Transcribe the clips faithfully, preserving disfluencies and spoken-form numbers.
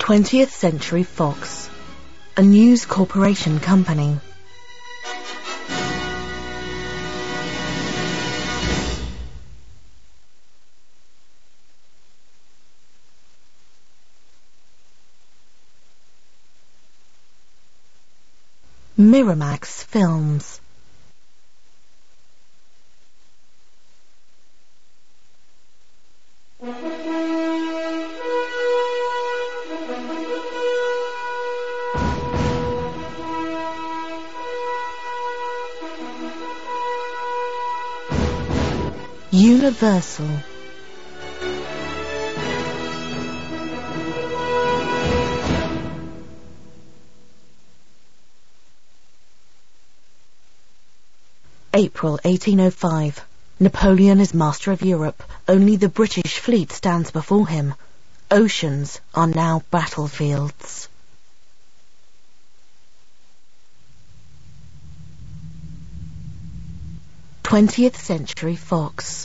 twentieth Century Fox, a News Corporation company. Miramax Films. Universal. April eighteen oh five. Napoleon is master of Europe. Only the British fleet stands before him. Oceans are now battlefields. twentieth Century Fox.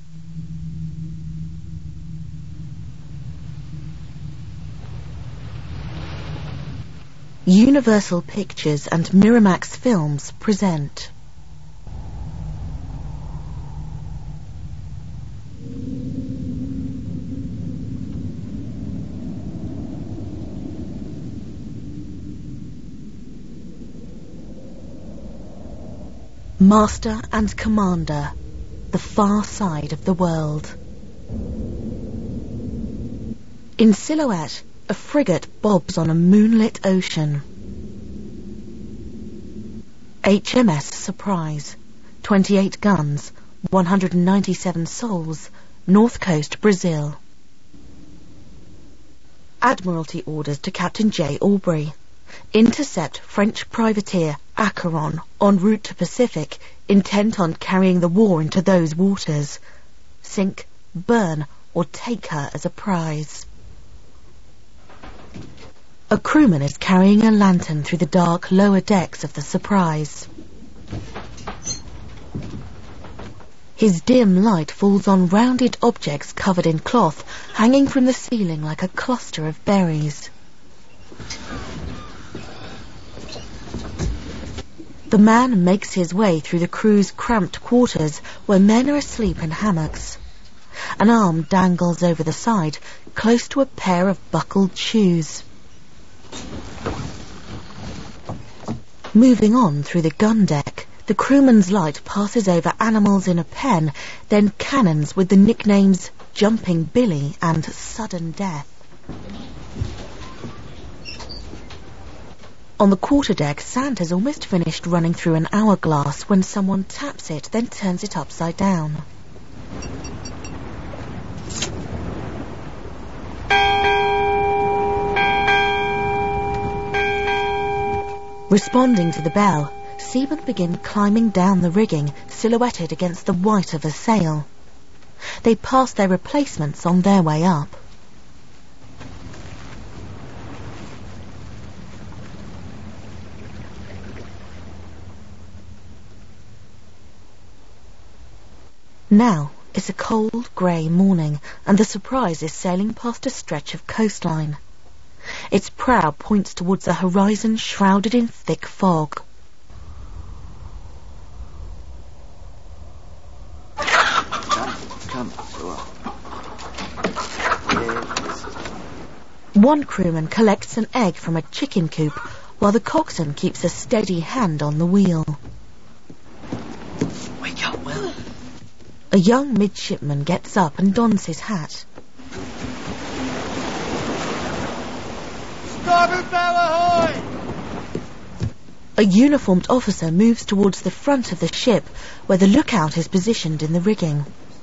Universal Pictures and Miramax Films present Master and Commander, The Far Side of the World. In silhouette, a frigate bobs on a moonlit ocean. H M S Surprise, twenty-eight guns, one hundred ninety-seven souls, North Coast, Brazil. Admiralty orders to Captain J. Aubrey. Intercept French privateer Acheron en route to Pacific, intent on carrying the war into those waters. Sink, burn, or take her as a prize. A crewman is carrying a lantern through the dark lower decks of the Surprise. His dim light falls on rounded objects covered in cloth, hanging from the ceiling like a cluster of berries. The man makes his way through the crew's cramped quarters, where men are asleep in hammocks. An arm dangles over the side, close to a pair of buckled shoes. Moving on through the gun deck, the crewman's light passes over animals in a pen, then cannons with the nicknames Jumping Billy and Sudden Death. On the quarterdeck, sand has almost finished running through an hourglass when someone taps it, then turns it upside down. Responding to the bell, seamen begin climbing down the rigging, silhouetted against the white of a sail. They pass their replacements on their way up. Now it's a cold, grey morning, and the Surprise is sailing past a stretch of coastline. Its prow points towards a horizon shrouded in thick fog. One crewman collects an egg from a chicken coop, while the coxswain keeps a steady hand on the wheel. Wake up, Will. A young midshipman gets up and dons his hat. Starboard bow ahoy! A uniformed officer moves towards the front of the ship, where the lookout is positioned in the rigging.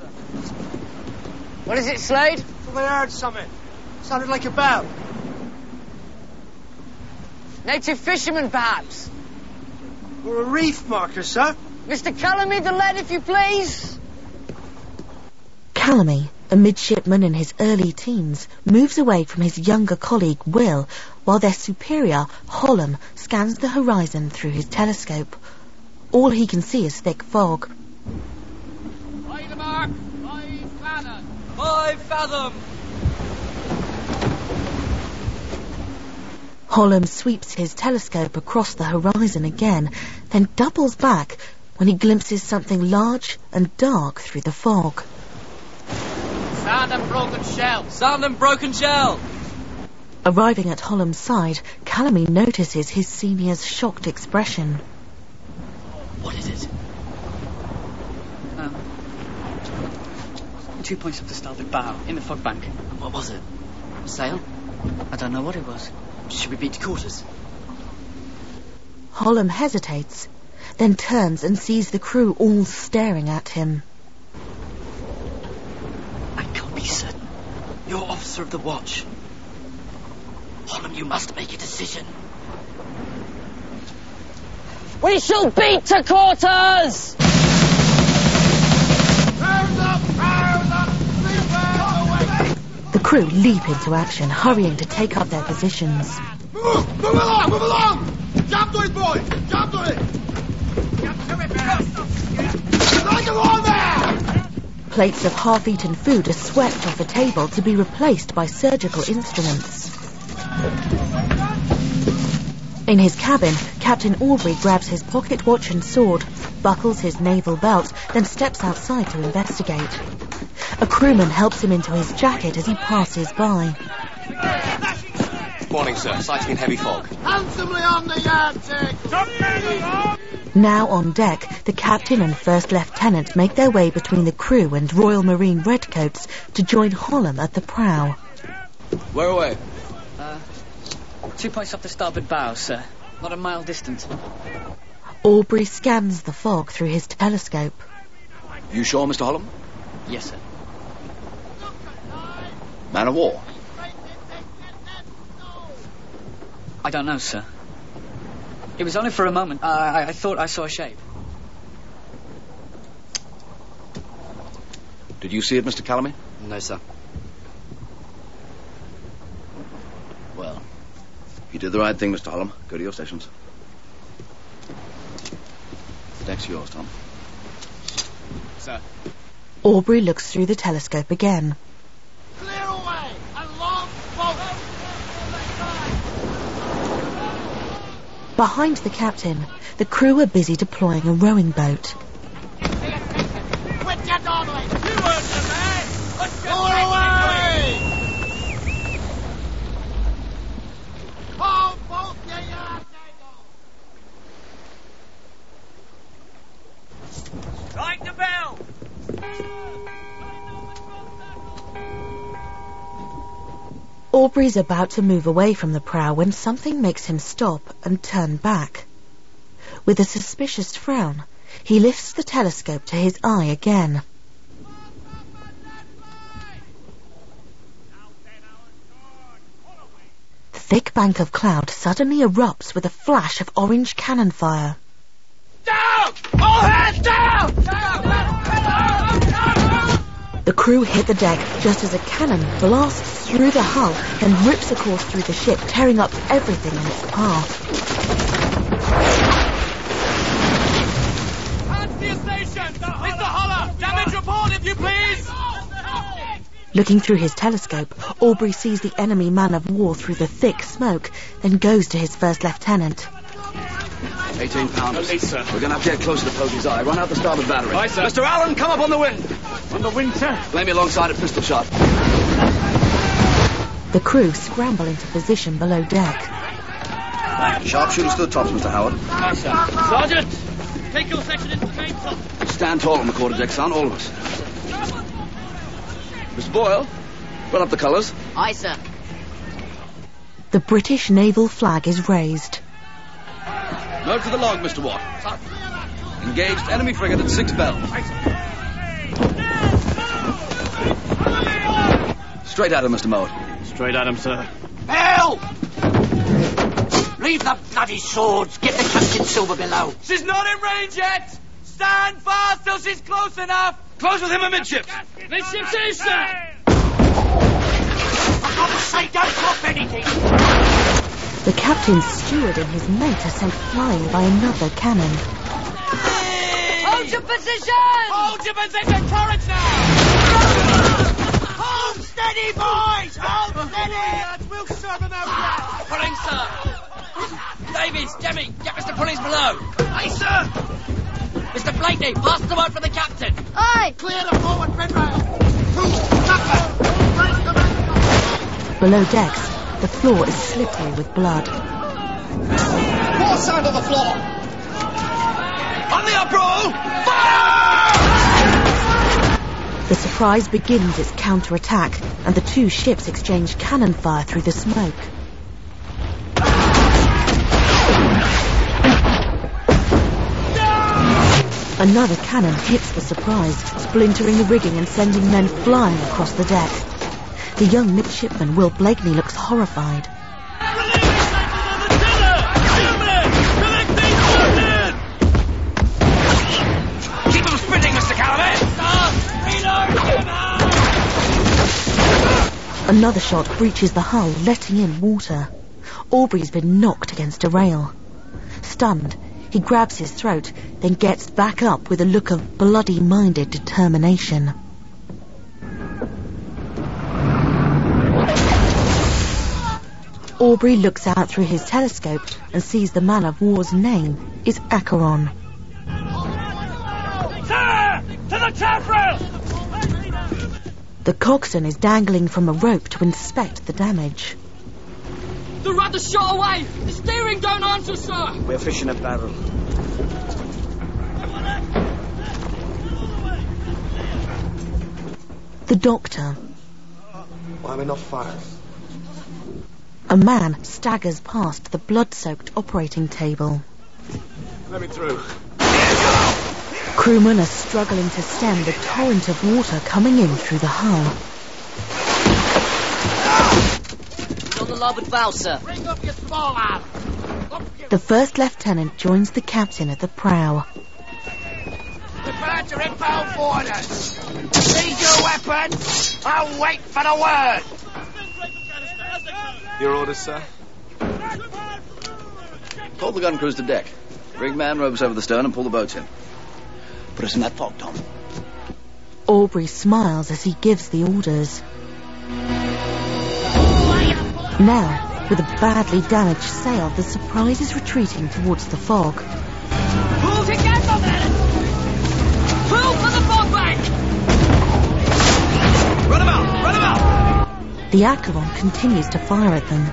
What is it, Slade? I heard something. Sounded like a bell. Native fishermen, perhaps? Or a reef marker, sir. Mister Callamy, the lead, if you please. Callamy, a midshipman in his early teens, moves away from his younger colleague Will, while their superior, Hollam, scans the horizon through his telescope. All he can see is thick fog. By the mark, five fathom. Five fathom. Holland sweeps his telescope across the horizon again, then doubles back when he glimpses something large and dark through the fog. Sound and broken shell. Sound and broken shell. Arriving at Holland's side, Calamy notices his senior's shocked expression. What is it? Um, two points up the starboard bow, in the fog bank. What was it? A sail? I don't know what it was. Should we beat to quarters? Holland hesitates, then turns and sees the crew all staring at him. I can't be certain. You're officer of the watch. Holland, you must make a decision. We shall beat to quarters! The crew leap into action, hurrying to take up their positions. Move! Move along! Move along! Jump to it, boys! Jump to it! Like along there! Plates of half-eaten food are swept off a table to be replaced by surgical instruments. In his cabin, Captain Aubrey grabs his pocket watch and sword, buckles his naval belt, then steps outside to investigate. A crewman helps him into his jacket as he passes by. Morning, sir. Sighting in heavy fog. Handsomely on the yard, Dick! Now on deck, the captain and first lieutenant make their way between the crew and Royal Marine redcoats to join Holland at the prow. Where away? Uh, two points off the starboard bow, sir. Not a mile distant. Aubrey scans the fog through his telescope. You sure, Mister Holland? Yes, sir. Man of war? I don't know, sir. It was only for a moment. Uh, I, I thought I saw a shape. Did you see it, Mister Calamy? No, sir. Well, you did the right thing, Mister Holland. Go to your stations. The deck's yours, Tom. Sir. Aubrey looks through the telescope again. Clear away! A long boat! Behind the captain, the crew are busy deploying a rowing boat. Quit your dawdling! You weren't the man! Lower away! Hold both your yard tables! Strike the bell! Aubrey's about to move away from the prow when something makes him stop and turn back. With a suspicious frown, he lifts the telescope to his eye again. The thick bank of cloud suddenly erupts with a flash of orange cannon fire. Down! All hands down! Down! The crew hit the deck just as a cannon blasts through the hull and rips a course through the ship, tearing up everything in its path. Hands to your station! Mister Holler! Damage report, if you please! Looking through his telescope, Aubrey sees the enemy man of war through the thick smoke, then goes to his first lieutenant. Eighteen pounders. Police, sir. We're going to have to get close to the Posey's Eye. Run out the starboard battery. Aye, sir. Mister Allen, come up on the wind. On the wind, sir. Lay me alongside a pistol shot. The crew scramble into position below deck. Sharpshooters to the tops, Mister Howard. Aye, sir. Sergeant! Take your section into the maintop. Stand tall on the quarterdeck, son, all of us. Mister Boyle, run up the colours. Aye, sir. The British naval flag is raised. Note for the log, Mister Watt. Engaged enemy frigate at six bells. Straight at him, Mister Mowat. Straight at him, sir. Hell! Leave the bloody swords. Get the Captain Silver below. She's not in range yet! Stand fast till she's close enough! Close with him amidships. Midships is, sir! For God's sake, don't drop anything. The captain's steward and his mate are sent flying by another cannon. Hold your position! Hold your position! Courage now! Hold steady, boys! Hold steady! We'll serve them out. pulling, sir. Davies, Jemmy, get Mister Pullings below. Aye, sir. Mister Blakeney, pass the word for the captain. Aye! Clear the forward fenrail. Two, Tucker. Right, come on. Below decks, the floor is slippery with blood. More sand on the floor. On the uproar! Fire! The Surprise begins its counter-attack, and the two ships exchange cannon fire through the smoke. Another cannon hits the Surprise, splintering the rigging and sending men flying across the deck. The young midshipman, Will Blakeney, looks horrified. Keep them sprinting, Mister Callaway! Another shot breaches the hull, letting in water. Aubrey's been knocked against a rail. Stunned, he grabs his throat, then gets back up with a look of bloody-minded determination. Aubrey looks out through his telescope and sees the man-of-war's name is Acheron. Sir! To the taffrail! The coxswain is dangling from a rope to inspect the damage. The rudder's shot away! The steering don't answer, sir! We're fishing a barrel. The doctor. Why are we not firing? A man staggers past the blood-soaked operating table. Let me through. Crewmen are struggling to stem the torrent of water coming in through the hull. He's on the larboard bow, sir. Bring up your small arm. The first lieutenant joins the captain at the prow. Prepare to inbound boarders. Seize your weapons. I'll wait for the word. Your orders, sir? Pull the gun crews to deck. Rig man ropes over the stern and pull the boats in. Put us in that fog, Tom. Aubrey smiles as he gives the orders. Now, with a badly damaged sail, the Surprise is retreating towards the fog. Pull together, men! Pull for the fog bank! Run him out! Run him out! The Acheron continues to fire at them.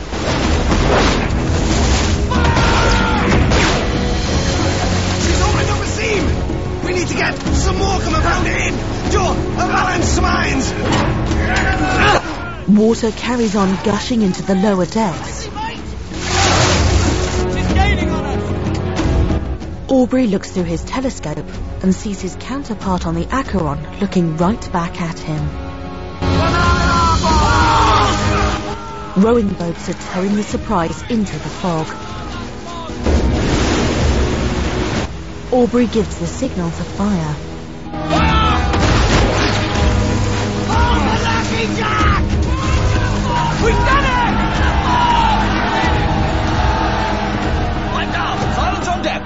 She's opened up a seam. We need to get some more coming round in. Joe, a balance mines. Water carries on gushing into the lower decks. She's gaining on us! Aubrey looks through his telescope and sees his counterpart on the Acheron looking right back at him. Rowing boats are towing the Surprise into the fog. Aubrey gives the signal to fire. We've done it! Line down! Silence on deck!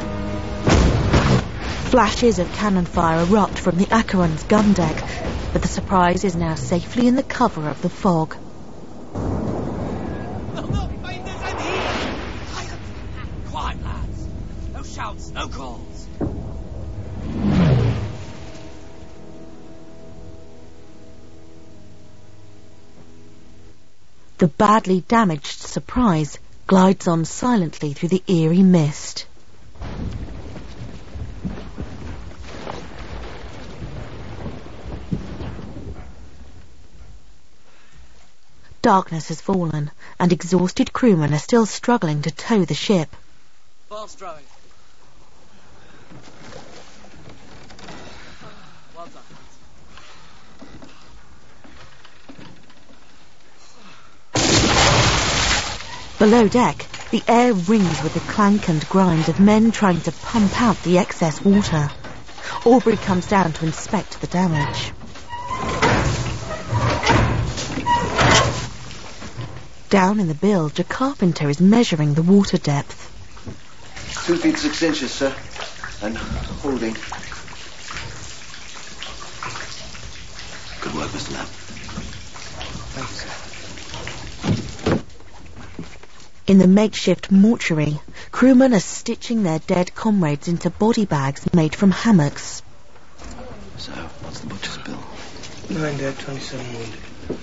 Flashes of cannon fire erupt from the Acheron's gun deck, but the Surprise is now safely in the cover of the fog. Quiet, lads. No shouts, no calls. The badly damaged Surprise glides on silently through the eerie mist. Darkness has fallen, and exhausted crewmen are still struggling to tow the ship. Fast rowing. Well done. Below deck, the air rings with the clank and grind of men trying to pump out the excess water. Aubrey comes down to inspect the damage. Down in the bilge, a carpenter is measuring the water depth. Two feet six inches, sir. And holding. Good work, Mister Lamb. Thank you, sir. In the makeshift mortuary, crewmen are stitching their dead comrades into body bags made from hammocks. So, what's the butcher's bill? Nine dead, twenty-seven wounded.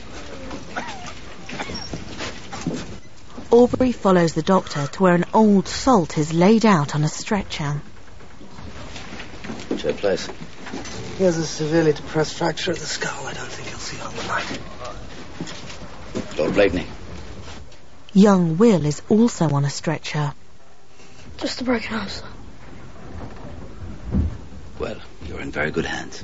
Aubrey follows the doctor to where an old salt is laid out on a stretcher. What's your place? He has a severely depressed fracture of the skull. I don't think he'll see on the night. Lord Blakeney. Young Will is also on a stretcher. Just a broken arm, sir. Well, you're in very good hands.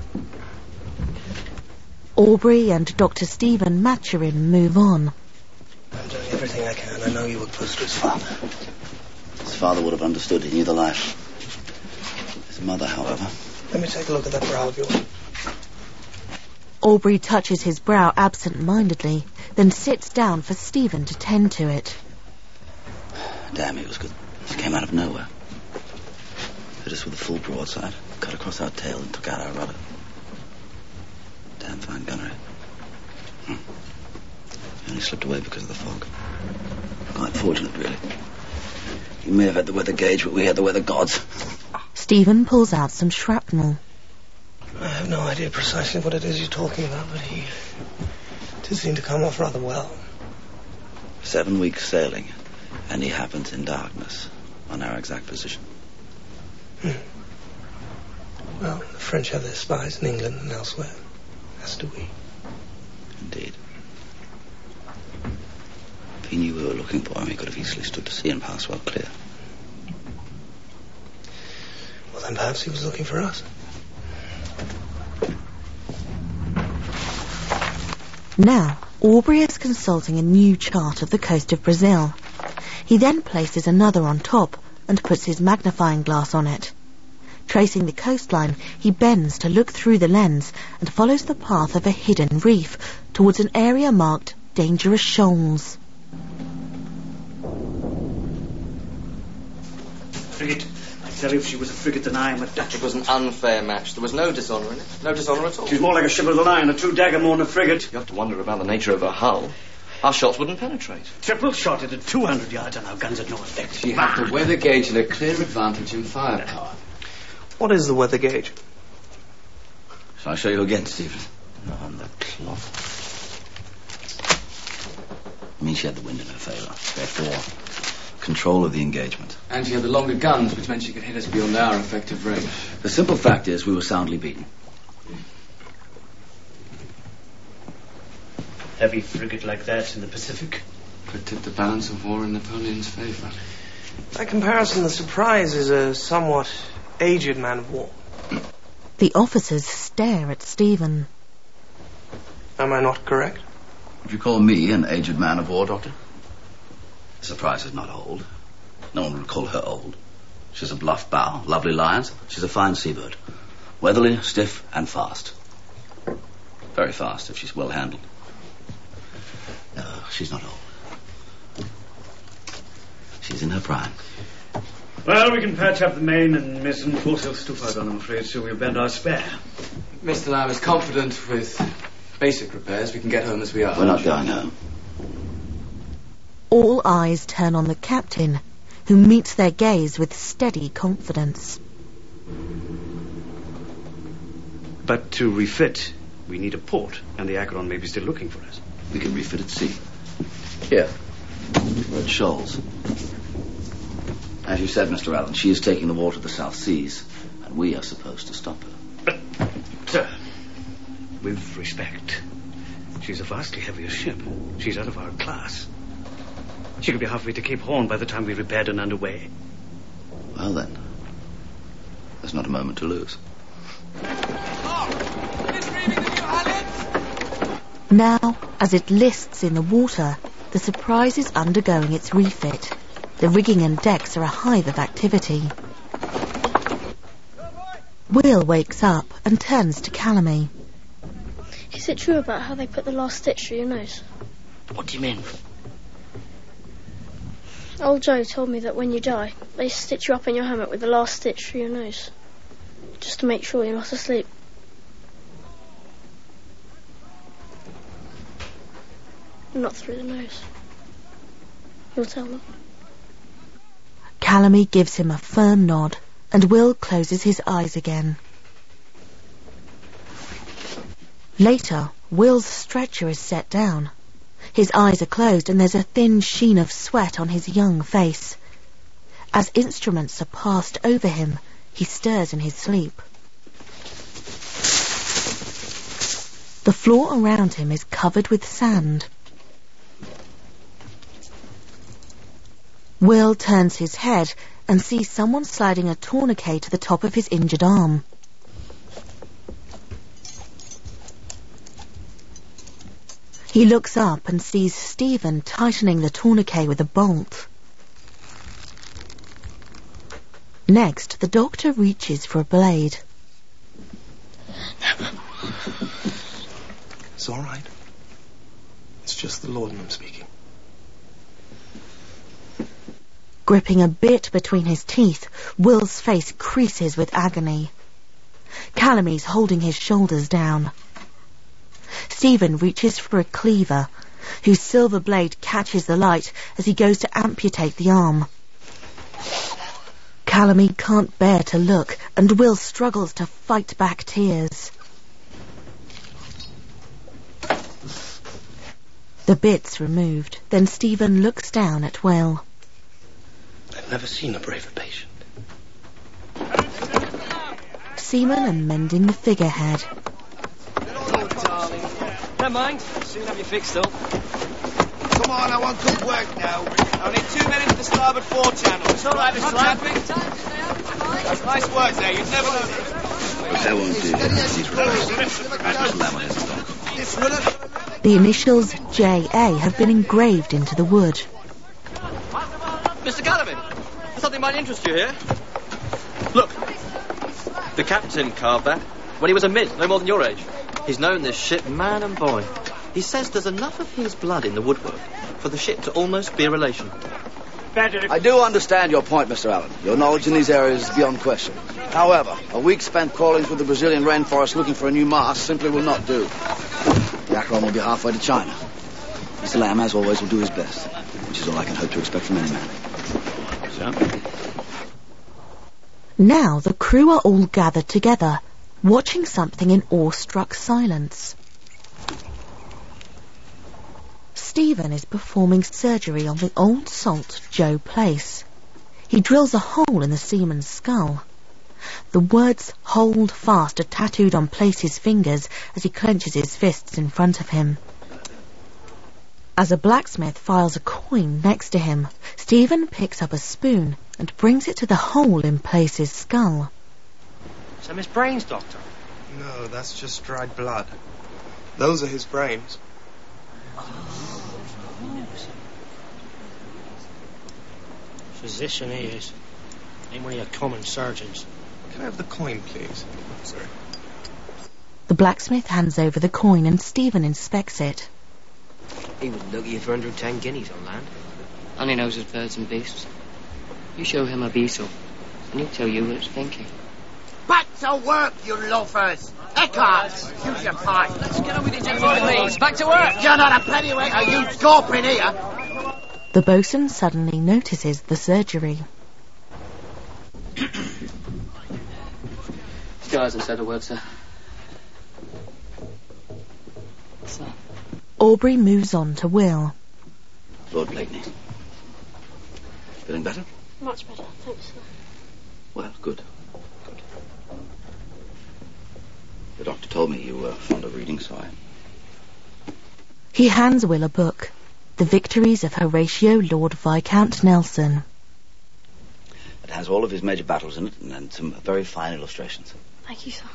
Aubrey and Doctor Stephen Maturin move on. I'm doing everything I can. I know you were close to his father. His father would have understood. He knew the life. His mother, however. Let me take a look at that brow of yours. Aubrey touches his brow absent-mindedly, then sits down for Stephen to tend to it. Damn, he was good. He came out of nowhere. Hit us with a full broadside, cut across our tail and took out our rudder. Damn fine gunnery. Hmm. He only slipped away because of the fog. Quite fortunate, really. He may have had the weather gauge, but we had the weather gods. Stephen pulls out some shrapnel. I have no idea precisely what it is you're talking about, but he did seem to come off rather well. Seven weeks sailing, and he happens in darkness on our exact position. Hmm. Well, the French have their spies in England and elsewhere. As do we. Indeed. If he knew we were looking for him, he could have easily stood to sea and passed well clear. Well, then perhaps he was looking for us. Now, Aubrey is consulting a new chart of the coast of Brazil. He then places another on top and puts his magnifying glass on it. Tracing the coastline, he bends to look through the lens and follows the path of a hidden reef towards an area marked Dangerous Shoals. Frigate. I tell you, if she was a frigate, then I am a Dutch. It was an unfair match. There was no dishonour in it. No dishonour at all. She's more like a ship of the line, a true dagger more than a frigate. You have to wonder about the nature of her hull. Our shots wouldn't penetrate. Triple shotted at two hundred yards and our guns had no effect. She had the weather gauge and a clear advantage in firepower. What is the weather gauge? Shall I show you again, Stephen? No, on the cloth. I mean, she had the wind in her favour. Therefore, control of the engagement. And she had the longer guns, which meant she could hit us beyond our effective range. The simple fact is we were soundly beaten. Heavy frigate like that in the Pacific Could tip the balance of war in Napoleon's favour. By comparison, the Surprise is a somewhat aged man of war. The officers stare at Stephen. Am I not correct? Would you call me an aged man of war, Doctor? The Surprise is not old. No one would call her old. She's a bluff bow, lovely lines. She's a fine seabird. Weatherly, stiff, and fast. Very fast if she's well handled. No, she's not old. She's in her prime. Well, we can patch up the main and mizzen foresail stufag on, I'm afraid, so we'll bend our spare. Mister Lamb is confident with basic repairs we can get home as we are. We're not going home. All eyes turn on the captain, who meets their gaze with steady confidence. But to refit, we need a port, and the Acheron may be still looking for us. We can refit at sea. Here. We're at Shoals. As you said, Mister Allen, she is taking the war to the South Seas, and we are supposed to stop her. But, sir, with respect, she's a vastly heavier ship. She's out of our class. She could be halfway to Cape Horn by the time we repaired and underway. Well, then, there's not a moment to lose. Now, as it lists in the water, the Surprise is undergoing its refit. The rigging and decks are a hive of activity. Will wakes up and turns to Calamy. Is it true about how they put the last stitch through your nose? What do you mean? Old Joe told me that when you die, they stitch you up in your hammock with the last stitch through your nose. Just to make sure you're not asleep. Not through the nose. You'll tell them. Calamy gives him a firm nod, and Will closes his eyes again. Later, Will's stretcher is set down. His eyes are closed and there's a thin sheen of sweat on his young face. As instruments are passed over him, he stirs in his sleep. The floor around him is covered with sand. Will turns his head and sees someone sliding a tourniquet to the top of his injured arm. He looks up and sees Stephen tightening the tourniquet with a bolt. Next, the doctor reaches for a blade. It's all right. It's just the laudanum speaking. Gripping a bit between his teeth, Will's face creases with agony. Calamy's holding his shoulders down. Stephen reaches for a cleaver, whose silver blade catches the light as he goes to amputate the arm. Calamy can't bear to look, and Will struggles to fight back tears. The bit's removed, then Stephen looks down at Will. I've never seen a braver patient. Seamen are mending the figurehead. Oh, darling. Never mind. Soon have you fixed up. Come on, I want good work now. Only two men into the starboard fore channel. It's all right, Mister Lamb. Nice work there. You'd never lose it. But that won't do. He's right. The initials J A have been engraved into the wood. Mister Gallivin, something might interest you here. Look, the captain carved that when he was a mid, no more than your age. He's known this ship man and boy. He says there's enough of his blood in the woodwork for the ship to almost be a relation. I do understand your point, Mister Allen. Your knowledge in these areas is beyond question. However, a week spent crawling through the Brazilian rainforest looking for a new mast simply will not do. The Acheron will be halfway to China. Mister Lamb, as always, will do his best, which is all I can hope to expect from any man. So? Now the crew are all gathered together, watching something in awestruck silence. Stephen is performing surgery on the old salt Joe Place. He drills a hole in the seaman's skull. The words "Hold fast" are tattooed on Place's fingers as he clenches his fists in front of him. As a blacksmith files a coin next to him, Stephen picks up a spoon and brings it to the hole in Place's skull. So his brains, Doctor? No, that's just dried blood. Those are his brains. Physician he is. Ain't one of your common surgeons. Can I have the coin, please? Sorry. The blacksmith hands over the coin and Stephen inspects it. He wouldn't look at you for one hundred ten guineas on land. And he knows his birds and beasts. You show him a beetle, and he'll tell you what it's thinking. Back to work, you loafers! Eckhart, use your pipe. Let's get on with it, gentlemen, please. Back to work. You're not a pennyweight, are you scorping here? The bosun suddenly notices the surgery. Still hasn't said a word, sir. Sir. Aubrey moves on to Will. Lord Blakeney. Feeling better? Much better, thanks, sir. Well, good. Good. The doctor told me you were fond of reading, so I... He hands Will a book. The Victories of Horatio Lord Viscount Nelson. It has all of his major battles in it, and, and some very fine illustrations. Thank you, sir.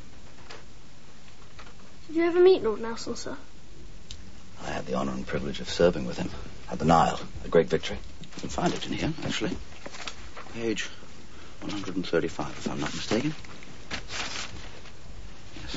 Did you ever meet Lord Nelson, sir? I had the honour and privilege of serving with him at the Nile, a great victory. You can find it in here, actually. Page one hundred thirty-five, if I'm not mistaken. Yes.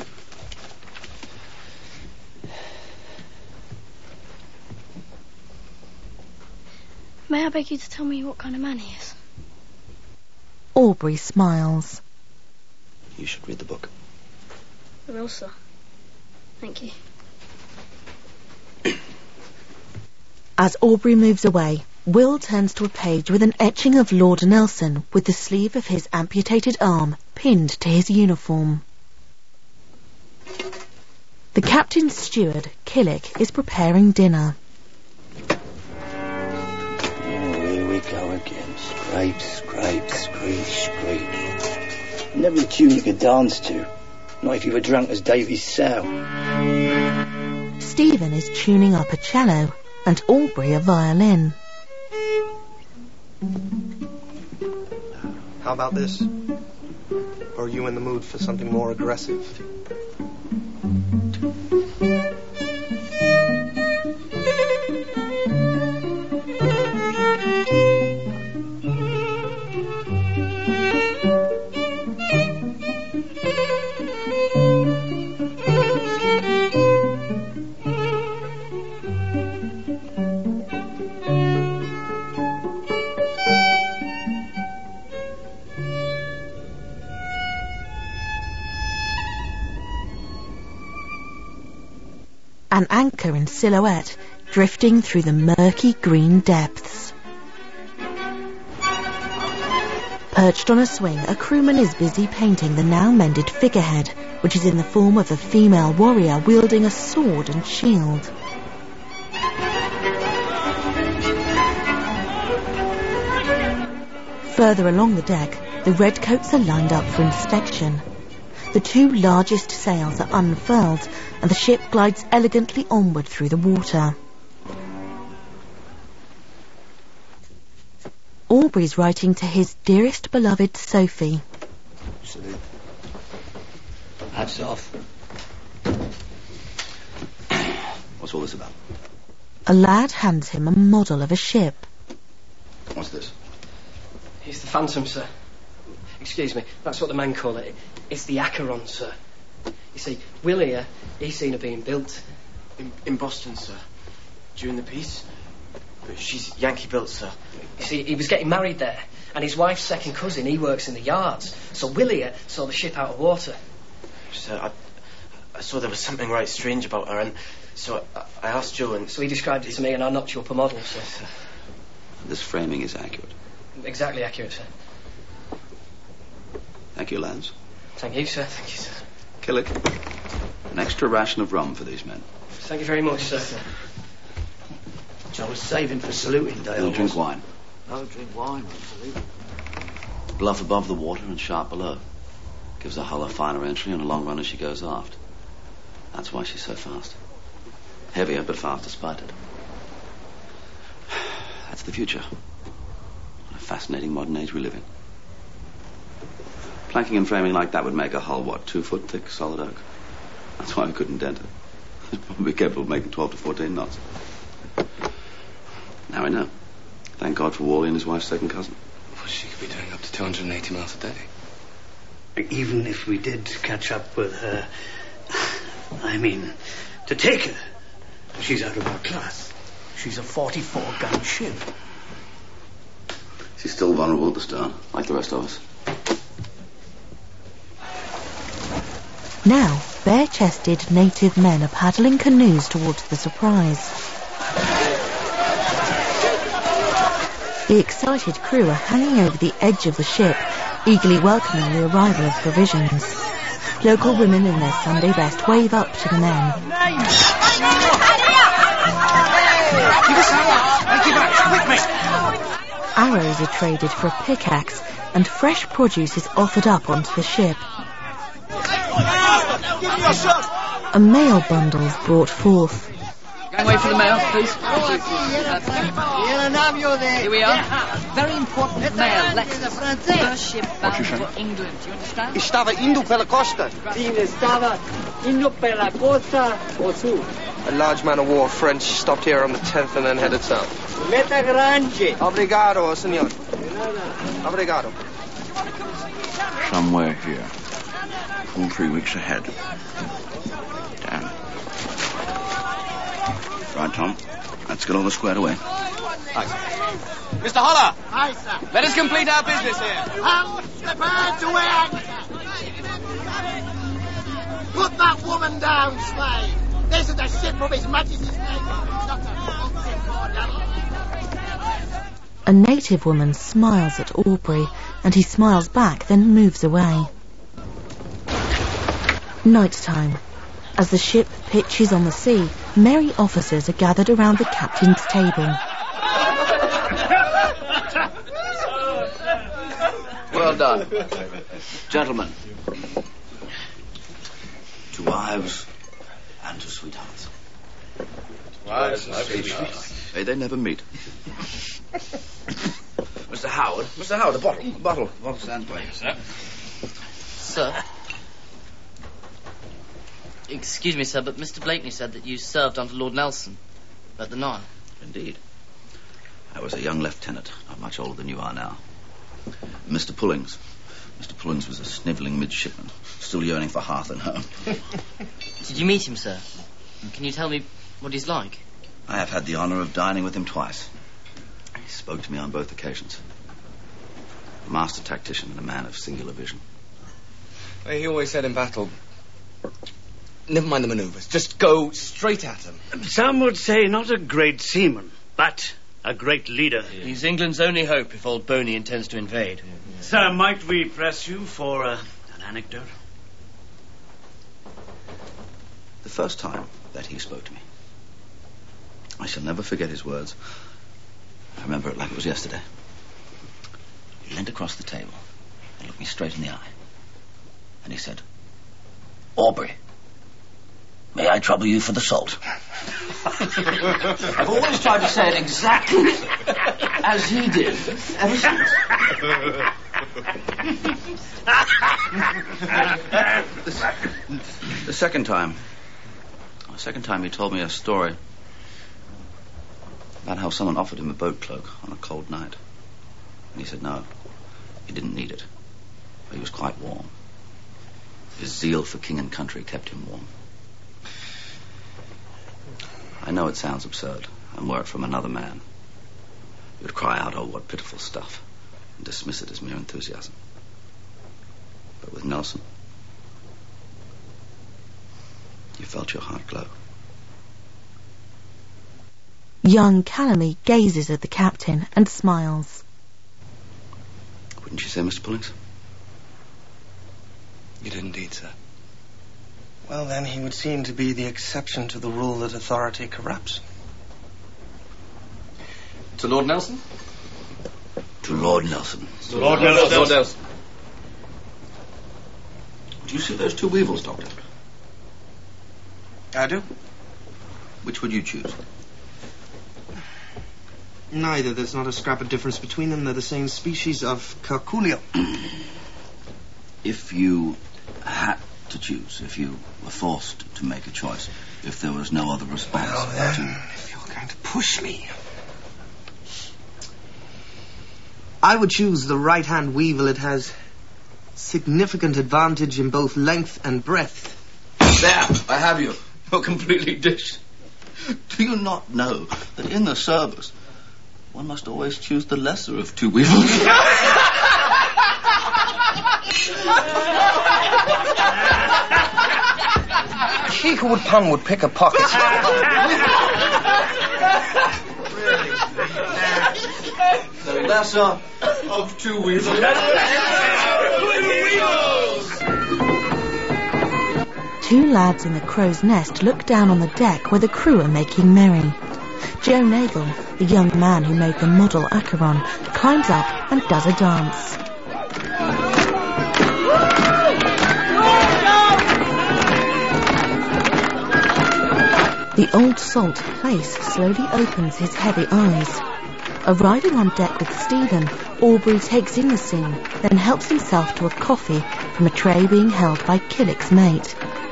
May I beg you to tell me what kind of man he is? Aubrey smiles. You should read the book. I will, sir. Thank you. As Aubrey moves away, Will turns to a page with an etching of Lord Nelson with the sleeve of his amputated arm pinned to his uniform. The captain's steward, Killick, is preparing dinner. Oh, here we go again. Scrape, scrape, screech, screech. Never a tune you could dance to. Not if you were drunk as Davy's sow. Stephen is tuning up a cello and Aubrey a violin. How about this? Or are you in the mood for something more aggressive? An anchor in silhouette, drifting through the murky green depths. Perched on a swing, a crewman is busy painting the now mended figurehead, which is in the form of a female warrior wielding a sword and shield. Further along the deck, the redcoats are lined up for inspection. The two largest sails are unfurled, and the ship glides elegantly onward through the water. Aubrey's writing to his dearest beloved Sophie. Salute. Hats off. What's all this about? A lad hands him a model of a ship. What's this? It's the Phantom, sir. Excuse me, that's what the men call it. It's the Acheron, sir. You see, Will here, he's seen her being built. In, in Boston, sir. During the peace. She's Yankee built, sir. You see, he was getting married there, and his wife's second cousin, he works in the yards. So Will here saw the ship out of water. Sir, I, I saw there was something right strange about her, and so I, I asked Joe, and... So he described it to me, and I knocked you up a model, sir. This framing is accurate. Exactly accurate, sir. Thank you, lads. Thank you, sir. Thank you, sir. Killick, an extra ration of rum for these men. Thank you very much, sir. Which I was saving for saluting day. They'll drink wine. I'll drink wine, absolutely. Bluff above the water and sharp below. Gives the hull a finer entry and a long run as she goes aft. That's why she's so fast. Heavier, but fast despite it. That's the future. What a fascinating modern age we live in. Planking and framing like that would make a hull, what, two foot thick solid oak. That's why we couldn't dent it. It's probably capable of making twelve to fourteen knots. Now we know. Thank God for Wally and his wife's second cousin. Well, she could be doing up to two hundred eighty miles a day. Even if we did catch up with her, I mean, to take her, she's out of our class. She's a forty-four gun ship. She's still vulnerable at the stern, like the rest of us. Now, bare-chested native men are paddling canoes towards the Surprise. The excited crew are hanging over the edge of the ship, eagerly welcoming the arrival of provisions. Local women in their Sunday best wave up to the men. Arrows are traded for a pickaxe, and fresh produce is offered up onto the ship. A mail bundle is brought forth. Gangway for the mail, please. Here we are. Very important mail. First ship bound for England. Do you understand? Estava indo pela costa. Sim, estava indo pela costa ao sul. A large man of war French stopped here on the tenth and then headed south. Meta grande. Obrigado, senor. Obrigado. Somewhere here. Full three weeks ahead. Damn. Right, Tom. Let's get all this squared away. Hi. Mister Holler! Aye, sir. Let us complete our business here. Hand the bird to anchor. Put that woman down, slave. This is the ship of His Majesty's Navy. Not a A native woman smiles at Aubrey, and he smiles back, then moves away. Night time. As the ship pitches on the sea, merry officers are gathered around the captain's table. Well done. Gentlemen, to wives and to sweethearts. Wives and sweethearts. May they never meet. Mister Howard, Mister Howard, a bottle, a bottle, a bottle stands by you, sir. Sir? Excuse me, sir, but Mister Blakeney said that you served under Lord Nelson at the Nile. Indeed. I was a young lieutenant, not much older than you are now. Mister Pullings. Mister Pullings was a snivelling midshipman, still yearning for hearth and home. Did you meet him, sir? Can you tell me what he's like? I have had the honour of dining with him twice. He spoke to me on both occasions. A master tactician and a man of singular vision. Well, he always said in battle, never mind the manoeuvres, just go straight at him. Some would say not a great seaman, but a great leader. He's England's only hope if old Boney intends to invade. Sir, might we press you for uh, an anecdote? The first time that he spoke to me, I shall never forget his words. I remember it like it was yesterday. He leaned across the table and looked me straight in the eye. And he said, "Aubrey, may I trouble you for the salt?" I've always tried to say it exactly as he did, ever since. the, the second time, the second time he told me a story about how someone offered him a boat cloak on a cold night. And he said no, he didn't need it. He was quite warm. His zeal for king and country kept him warm. I know it sounds absurd, and were it from another man, you would cry out, "Oh, what pitiful stuff," and dismiss it as mere enthusiasm. But with Nelson, you felt your heart glow. Young Calamy gazes at the captain and smiles. Wouldn't you say, Mister Pullings? You did indeed, sir. Well, then, he would seem to be the exception to the rule that authority corrupts. To Lord Nelson? To Lord Nelson. To Lord Nelson. Lord Nelson. Do you see those two weevils, Doctor? I do. Which would you choose? Neither. There's not a scrap of difference between them. They're the same species of Curculio. If you had to choose, if you were forced to make a choice, if there was no other response... Well, then, to... if you're going to push me... I would choose the right-hand weevil. It has significant advantage in both length and breadth. There, I have you. You're completely dished. Do you not know that in the service, one must always choose the lesser of two weevils? He who would pun would pick a pocket. The lesser of two weevils. Two lads in the crow's nest look down on the deck where the crew are making merry. Joe Nagel, the young man who made the model Acheron, climbs up and does a dance. The old salt place slowly opens his heavy eyes. Arriving on deck with Stephen, Aubrey takes in the scene, then helps himself to a coffee from a tray being held by Killick's mate.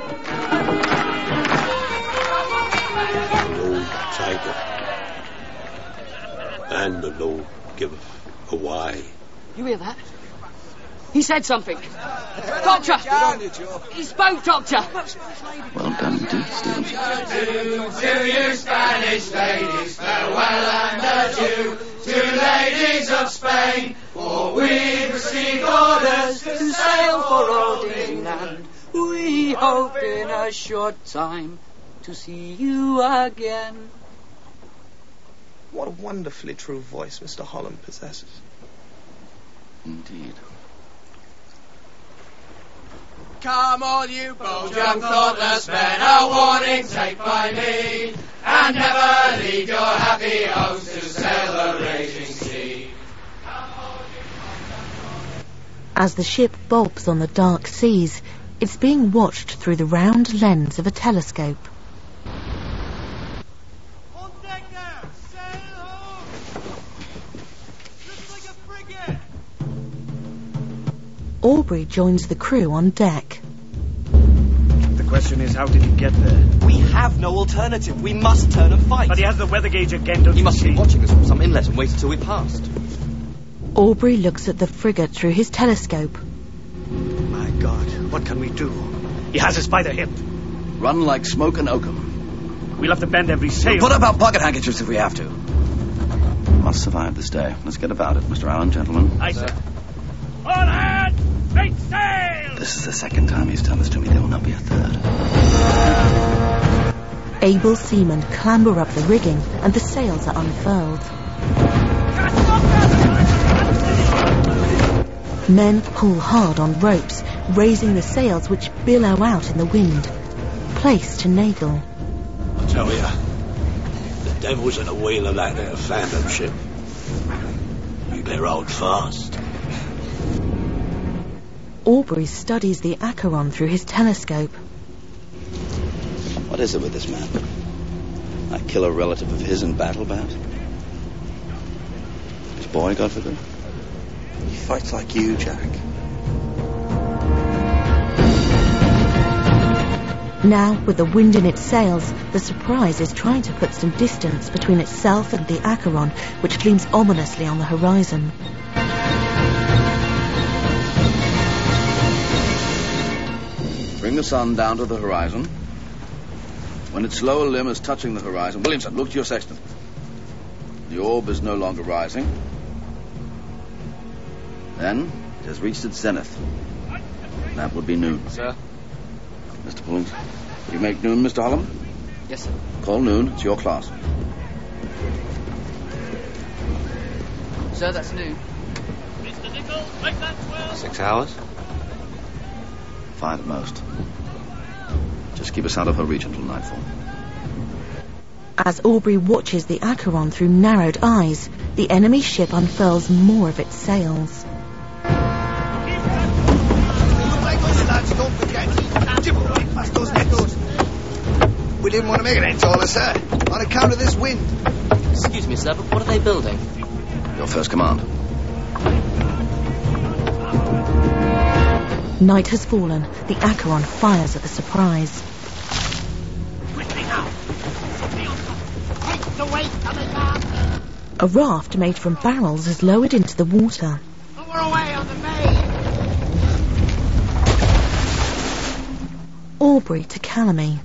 And the Lord giveth away. You hear that? He said something. Doctor! He spoke, Doctor! Well done indeed, Stephen. To, to you Spanish ladies, farewell and adieu. To ladies of Spain, for we've received orders to sail for old England. We hope in a short time to see you again. What a wonderfully true voice Mister Holland possesses. Indeed. Come all you bold young thoughtless men, a warning take by me, and never leave your happy homes to sail the raging sea. As the ship bobs on the dark seas, it's being watched through the round lens of a telescope. On deck now! Sail home! Looks like a frigate! Aubrey joins the crew on deck. The question is, how did he get there? We have no alternative. We must turn and fight. But he has the weather gauge again, don't He you must see? be watching us from some inlet and waited till we passed. Aubrey looks at the frigate through his telescope. My God, what can we do? He has us by the hip. Run like smoke and oakum. We'll have to bend every sail. Put up our pocket handkerchiefs if we have to. Must survive this day. Let's get about it, Mister Allen, gentlemen. Aye, sir. All hands! Make sail! This is the second time he's done this to me. There will not be a third. Able seamen clamber up the rigging and the sails are unfurled. Men pull hard on ropes, raising the sails which billow out in the wind. Place to Nagel. I tell ya, the devil's in the wheel of that there Phantom ship. You better hold fast. Aubrey studies the Acheron through his telescope. What is it with this man? I kill a relative of his in battle, perhaps? His boy, God forbid? He fights like you, Jack. Now, with the wind in its sails, the Surprise is trying to put some distance between itself and the Acheron, which gleams ominously on the horizon. Bring the sun down to the horizon. When its lower limb is touching the horizon... Williamson, look to your sextant. The orb is no longer rising. Then it has reached its zenith. That would be noon. Sir? Mister Pullings, will you make noon, Mister Holland? Yes, sir. Call noon. It's your class. Sir, that's noon. Mister Nichols, make that twelve! Six hours? Five at most. Just keep us out of her reach until nightfall. As Aubrey watches the Acheron through narrowed eyes, the enemy ship unfurls more of its sails. Lads, don't forget. Jib right past those echoes. We didn't want to make it any taller, sir, on account of this wind. Excuse me, sir, but what are they building? Your first command. Night has fallen. The Acheron fires at the Surprise. Quickly now. Take the weight coming down. A raft made from barrels is lowered into the water. Lower away on the main. Aubrey to Calamy.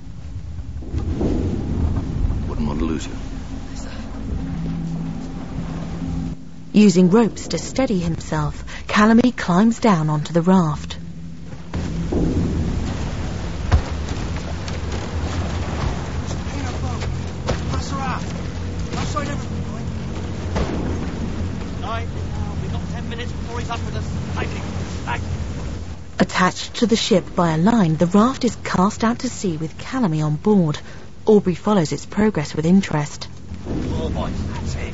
Wouldn't want to lose you. Using ropes to steady himself, Calamy climbs down onto the raft. Attached to the ship by a line, the raft is cast out to sea with Calamy on board. Aubrey follows its progress with interest. Oh, boys, that's it.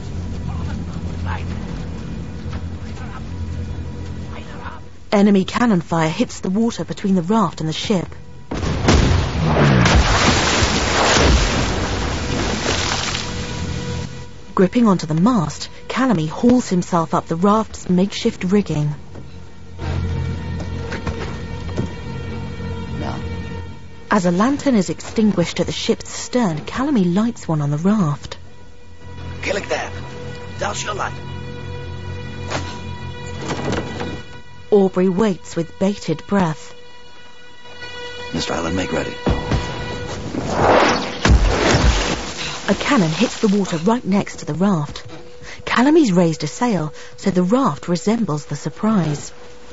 Enemy cannon fire hits the water between the raft and the ship. Gripping onto the mast, Calamy hauls himself up the raft's makeshift rigging. Now. As a lantern is extinguished at the ship's stern, Calamy lights one on the raft. Kill it there. Douse your light. Aubrey waits with bated breath. Mister Allen, make ready. A cannon hits the water right next to the raft. Calamy's raised a sail, so the raft resembles the Surprise.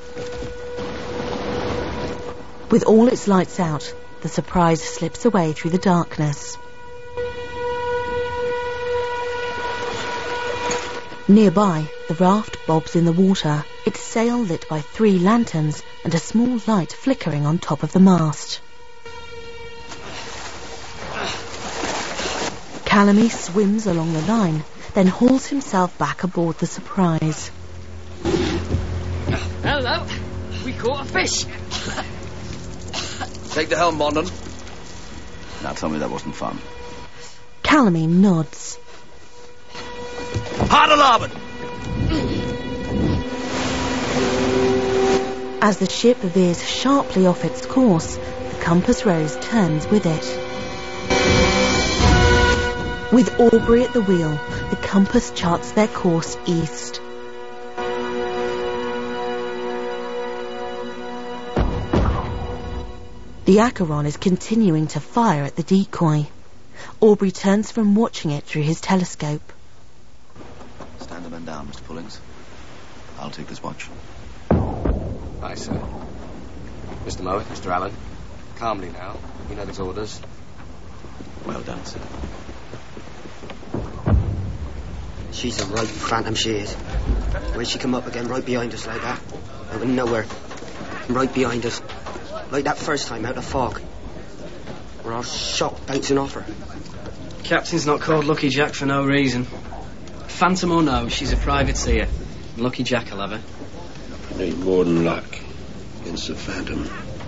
With all its lights out, the Surprise slips away through the darkness. Nearby, the raft bobs in the water, its sail lit by three lanterns and a small light flickering on top of the mast. Calamy swims along the line, then hauls himself back aboard the Surprise. Hello. We caught a fish. Take the helm, Bondon. Now tell me that wasn't fun. Calamy nods. Hard to larboard! As the ship veers sharply off its course, the compass rose turns with it. With Aubrey at the wheel, the compass charts their course east. The Acheron is continuing to fire at the decoy. Aubrey turns from watching it through his telescope. Stand the men down, Mister Pullings. I'll take this watch. Aye, sir. Mister Mowat, Mister Allen. Calmly now. You know these orders. Well done, sir. She's a right phantom, she is. When she come up again right behind us like that, out of nowhere, right behind us, like that first time out of fog. We're all shocked, bouncing off her. Captain's not called Lucky Jack for no reason. Phantom or no, she's a privateer. Lucky Jack will have her. Need more than luck against the Phantom.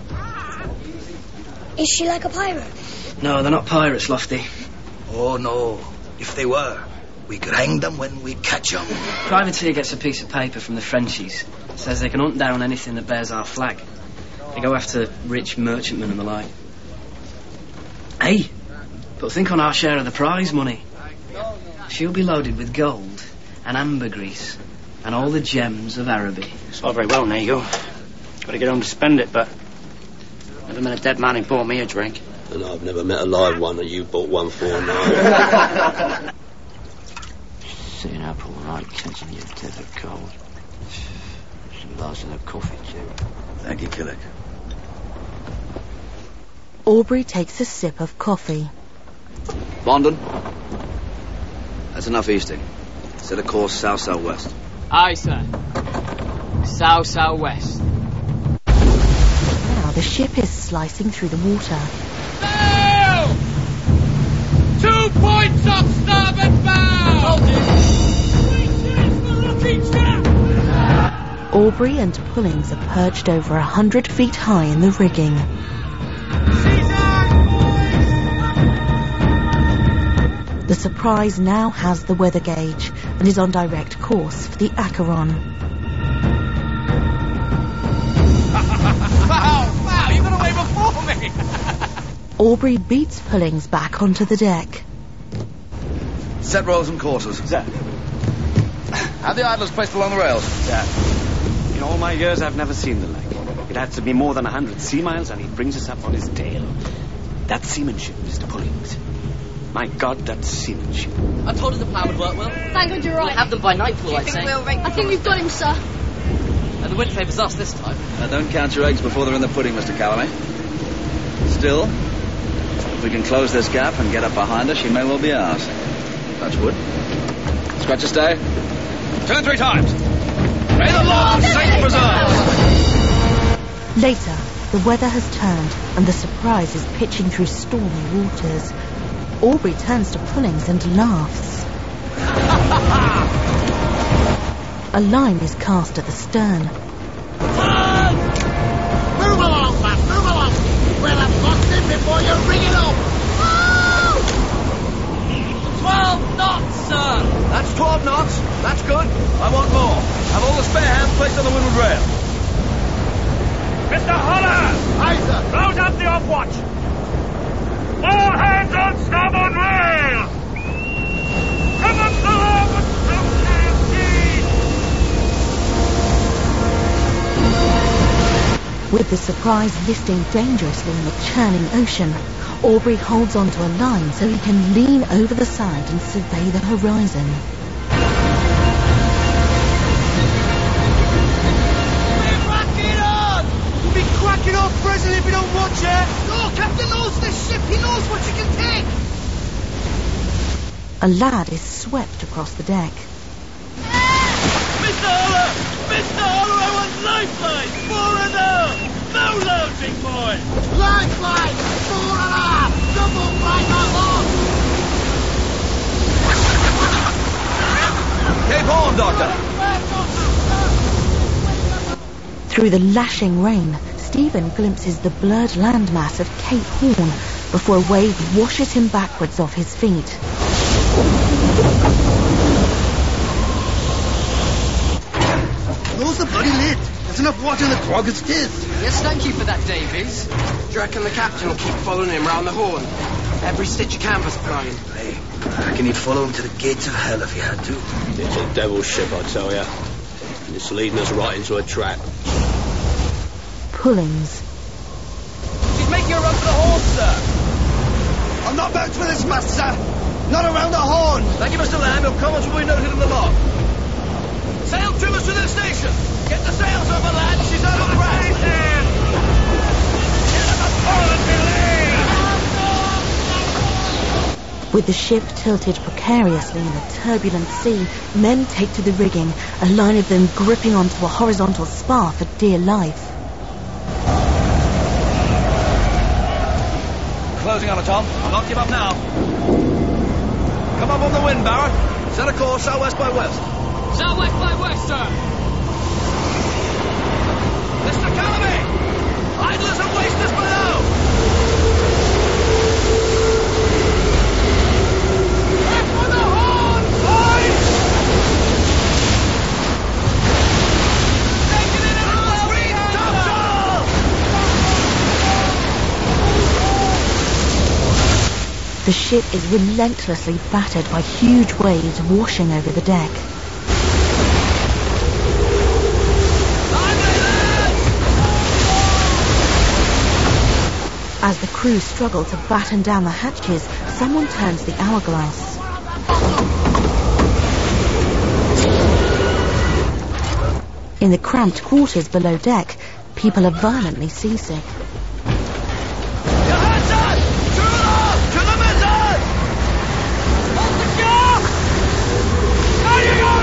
Is she like a pirate? No, they're not pirates, Lofty. Oh, no. If they were, we could hang them when we catch them. Privateer gets a piece of paper from the Frenchies. Says they can hunt down anything that bears our flag. They go after rich merchantmen and the like. Hey, but think on our share of the prize money. She'll be loaded with gold and ambergris and all the gems of Araby. It's all very well, Nego. Got to get home to spend it, but never met a dead man who bought me a drink. And I've never met a live one that you bought one for now. Sitting up all night, catching your desert cold. Some last of the coffee, too. Thank you, Killick. Aubrey takes a sip of coffee. Bondon. That's enough easting. Set a course south-southwest. Aye, sir. South, southwest. Now the ship is slicing through the water. Sail! Two points up starboard bow! Aubrey and Pullings are perched over a hundred feet high in the rigging. The Surprise now has the weather gauge and is on direct course for the Acheron. Wow, wow, you got away before me! Aubrey beats Pullings back onto the deck. Set rows and courses. Sir. Have the idlers placed along the rails. Sir. In all my years, I've never seen the like. It has to be more than a hundred sea miles, and he brings us up on his tail. That's seamanship, Mister Pullings. My God, that's seamanship. I told her the plan would work well. Thank God you're right. We'll have them by nightfall, I'd say. I think we've got him, sir. And the wind favours us this time. Now, don't count your eggs before they're in the pudding, Mister Calamy. Still, if we can close this gap and get up behind her, she may well be ours. Touch wood. Scratch a stay. Turn three times. May the Lord saint preserve! Later, the weather has turned and the Surprise is pitching through stormy waters. Aubrey turns to Pullings and laughs. A line is cast at the stern. Move along, lad, move along. We'll have lost him before you ring it up. Twelve knots, sir! That's twelve knots. That's good. I want more. Have all the spare hands placed on the windward rail. Mister Holler! Aye, sir. Rouse up the off watch. All hands on starboard rail! Come up the larboard stroke With the Surprise listing dangerously in the churning ocean, Aubrey holds onto a line so he can lean over the side and survey the horizon. We're cracking on! We'll be cracking off presently if we don't watch it! No, Captain knows this ship. He knows what you can take. A lad is swept across the deck. Mister Holler! Mister Holler, I want lifeline! Four and up! No lounging, boy! Lifeline! Four and a half! Double flight on horse! Cape Horn, Doctor! Through the lashing rain, Stephen glimpses the blurred landmass of Cape Horn before a wave washes him backwards off his feet. Close the bloody lid. There's enough water in the grog as it is. Yes, thank you for that, Davies. Do you reckon the captain will keep following him round the horn? Every stitch of canvas flying. Hey, I reckon he'd follow him to the gates of hell if he had to. It's a devil's ship, I tell ya. And it's leading us right into a trap. Pullings. She's making a run for the horn, sir. I'm not bound for this, master. Not around the horn. Thank you, Mister Lamb. He'll come as we noted in the log. Sail trimmers to the station. Get the sails over, lads. She's out of the rack. With the ship tilted precariously in a turbulent sea, men take to the rigging, a line of them gripping onto a horizontal spar for dear life. Closing on it, Tom. I'll not give up now. Come up on the wind, Barrett. Set a course southwest by west. Southwest by west, sir. Mister Callamy! Idlers and wasters below! Back for the horn! Boys! Take it in and out! Sweet topsail! The ship is relentlessly battered by huge waves washing over the deck. As the crew struggle to batten down the hatches, someone turns the hourglass. In the cramped quarters below deck, people are violently seasick. Your hands up! To the log! To the mizzen! Hold the ship! There you go,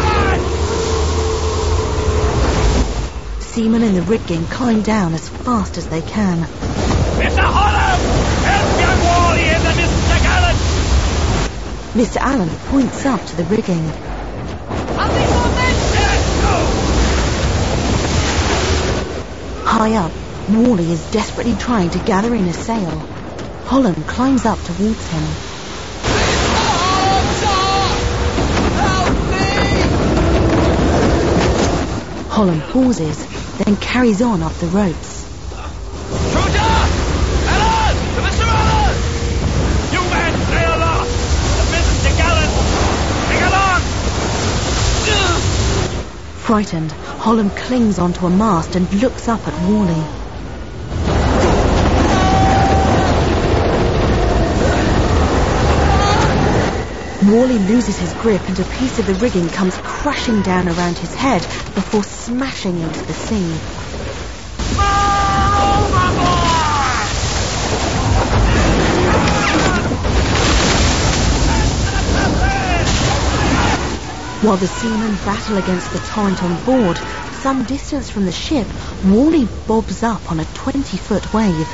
lads! Seamen in the rigging climb down as fast as they can. Mister Holland! Help young Wally and the Mister Gallant! Mister Allen points up to the rigging. High up, Wally is desperately trying to gather in a sail. Holland climbs up towards him. Holland pauses, then carries on up the ropes. Frightened, Holland clings onto a mast and looks up at Wally. Wally loses his grip and a piece of the rigging comes crashing down around his head before smashing into the sea. While the seamen battle against the torrent on board, some distance from the ship, Wally bobs up on a twenty-foot wave.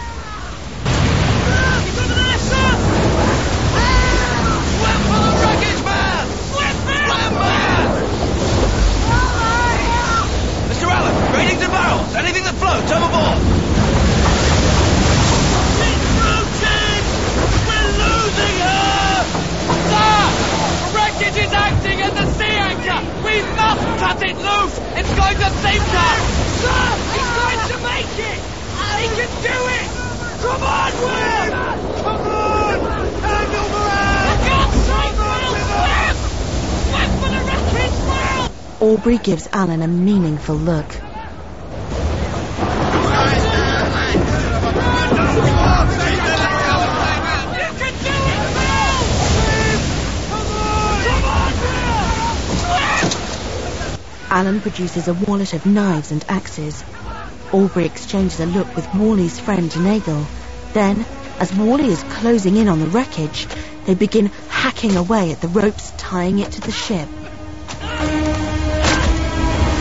Mister Allen, ratings and barrels. Anything that floats, overboard. She's floating! We're losing her! Sir! The wreckage is acting as the sea anchor! We must cut it loose! It's going to sink her! Sir! He's going to make it! He can do it! Come on, Will! Come on! Hand over hand! For God's sake, Will! Swim! Swim for the wreckage, Will! Aubrey gives Alan a meaningful look. Alan produces a wallet of knives and axes. Aubrey exchanges a look with Wally's friend Nagel. Then, as Wally is closing in on the wreckage, they begin hacking away at the ropes tying it to the ship.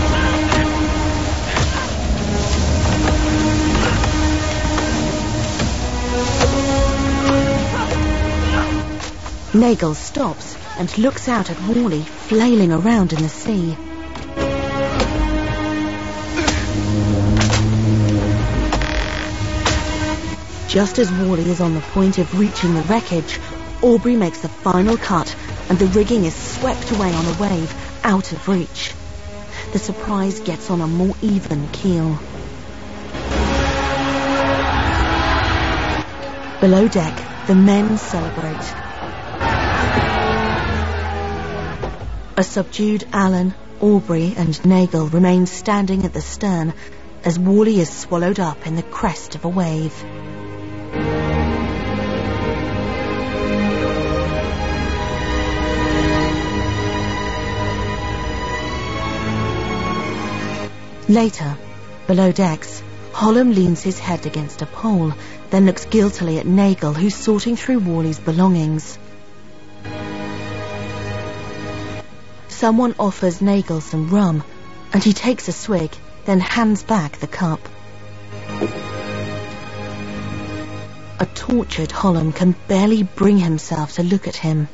Nagel stops and looks out at Wally flailing around in the sea. Just as Wally is on the point of reaching the wreckage, Aubrey makes the final cut and the rigging is swept away on a wave, out of reach. The Surprise gets on a more even keel. Below deck, the men celebrate. A subdued Alan, Aubrey and Nagel remain standing at the stern as Wally is swallowed up in the crest of a wave. Later, below decks, Hollom leans his head against a pole, then looks guiltily at Nagel, who's sorting through Wally's belongings. Someone offers Nagel some rum, and he takes a swig, then hands back the cup. A tortured Hollom can barely bring himself to look at him.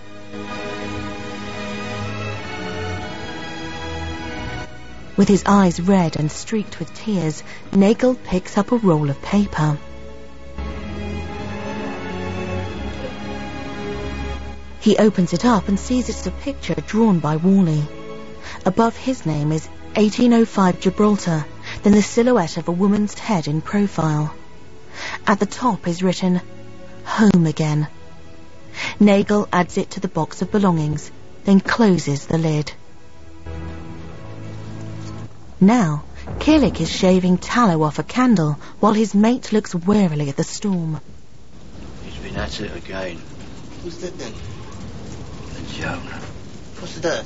With his eyes red and streaked with tears, Nagel picks up a roll of paper. He opens it up and sees it's a picture drawn by Wally. Above his name is eighteen oh five Gibraltar, then the silhouette of a woman's head in profile. At the top is written, Home Again. Nagel adds it to the box of belongings, then closes the lid. Now, Killick is shaving tallow off a candle while his mate looks warily at the storm. He's been at it again. Who's that then? The Joan. What's that?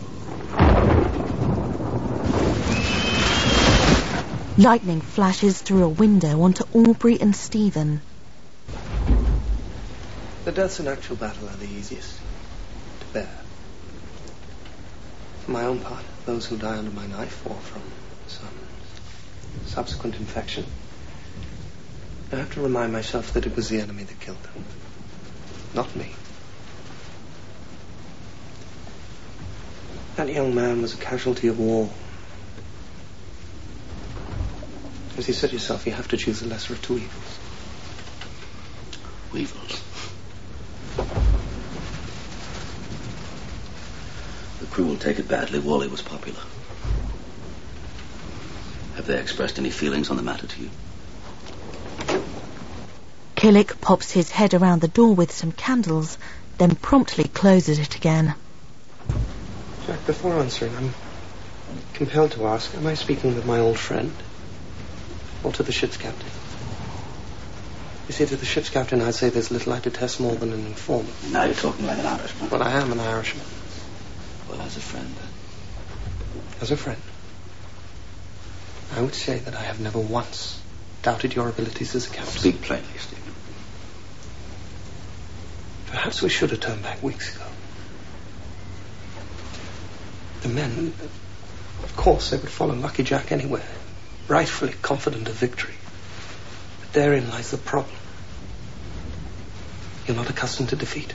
Lightning flashes through a window onto Aubrey and Stephen. The deaths in actual battle are the easiest to bear. For my own part, those who die under my knife or from some subsequent infection, I have to remind myself that it was the enemy that killed them, not me. That young man was a casualty of war. As you said yourself, you have to choose the lesser of two evils. Weevils? The crew will take it badly. Wally was popular. Have they expressed any feelings on the matter to you? Killick pops his head around the door with some candles, then promptly closes it again. Jack, before answering, I'm compelled to ask, am I speaking with my old friend? Or to the ship's captain? You see, to the ship's captain, I'd say there's little I detest more than an informant. Now you're talking like an Irishman. Well, I am an Irishman. Well, as a friend. As a friend, I would say that I have never once doubted your abilities as a captain. Speak plainly, Stephen. Perhaps we should have turned back weeks ago. The men, of course, they would follow Lucky Jack anywhere, rightfully confident of victory. But therein lies the problem. You're not accustomed to defeat.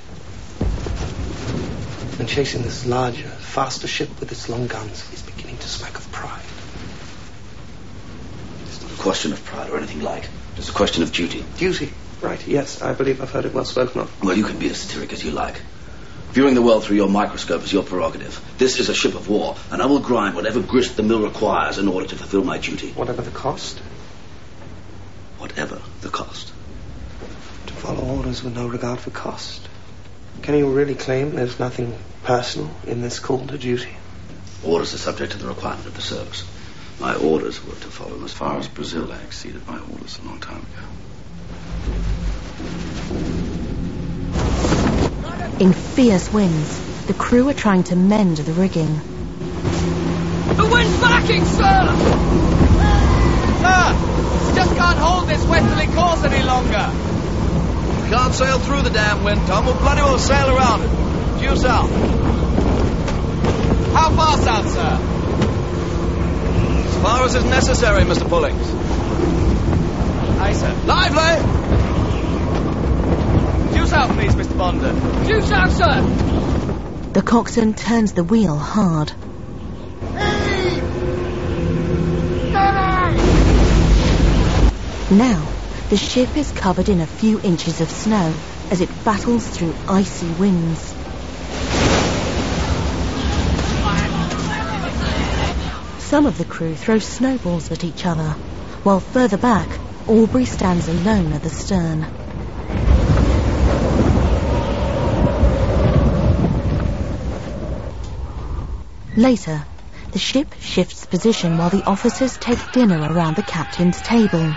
And chasing this larger, faster ship with its long guns is beginning to smack of pride. It's not a question of pride or anything like. It's a question of duty. Duty? Right, yes, I believe I've heard it well spoken of. Well, you can be as satiric as you like. Viewing the world through your microscope is your prerogative. This is a ship of war, and I will grind whatever grist the mill requires in order to fulfill my duty. Whatever the cost? Whatever the cost. To follow orders with no regard for cost. Can you really claim there's nothing personal in this call to duty? Orders are subject to the requirement of the service. My orders were to follow them as far as Brazil. I exceeded my orders a long time ago. In fierce winds, the crew are trying to mend the rigging. The wind's backing, sir! Sir! We just can't hold this westerly course any longer. We can't sail through the damn wind, Tom. We'll bloody well sail around it. Due south. How far south, sir? As far as is necessary, Mister Pullings. Aye, sir. Lively! Due south, please, Mister Bonder. Due south, sir. The coxswain turns the wheel hard. Now, the ship is covered in a few inches of snow as it battles through icy winds. Some of the crew throw snowballs at each other, while further back, Aubrey stands alone at the stern. Later, the ship shifts position while the officers take dinner around the captain's table.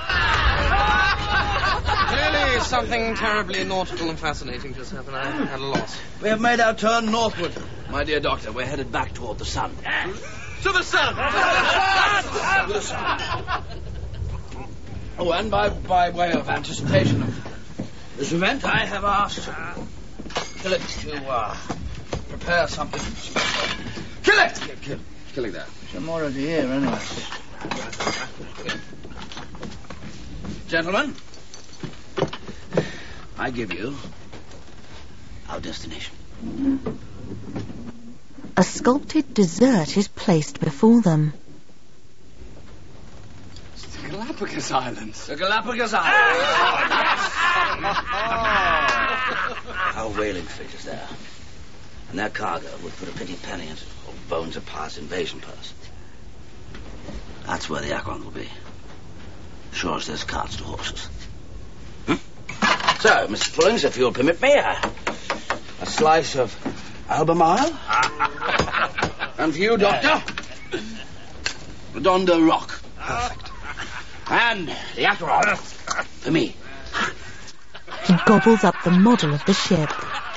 Clearly something terribly nautical and fascinating just happened. I'm at a loss. We have made our turn northward. My dear doctor, we're headed back toward the sun. To the sun! To the sun! Oh, and by, by way of anticipation of this event, I have asked Killick to uh, prepare something special. Killick! Kill, Killick there. I'm already here, anyway. Gentlemen, I give you our destination. A sculpted dessert is placed before them. The Galapagos Islands. The Galapagos Islands. Our whaling fleet is there. And their cargo would put a pretty penny into old Bones of Past invasion purse. That's where the Acheron will be. Sure as there's carts to horses. Hmm? So, Mister Pullings, if you'll permit me, a, a slice of Albemarle. And for you, Doctor, Redondo Rock. Perfect. And the Acheron for me. He gobbles up the model of the ship.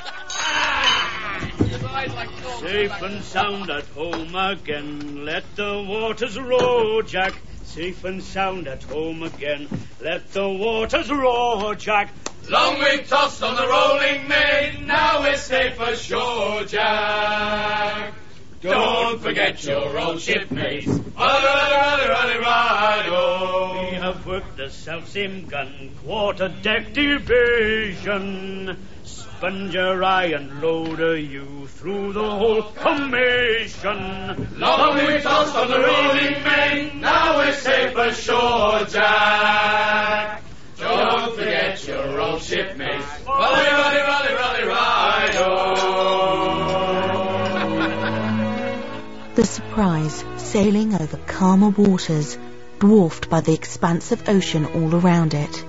Safe and sound at home again, let the waters roar, Jack. Safe and sound at home again, let the waters roar, Jack. Long we tossed on the rolling main, now we're safe ashore, Jack. Don't forget your old shipmates. Ruddy, ruddy, ruddy, ruddy, oh. We have worked the self-same gun, quarter-deck division. Sponger I and loader you through the whole commission. Long we tossed on the rolling main, now we're safe ashore, Jack. Don't forget your old shipmates. Ruddy, ruddy, ruddy, ruddy, ruddy, oh. The Surprise, sailing over calmer waters, dwarfed by the expanse of ocean all around it.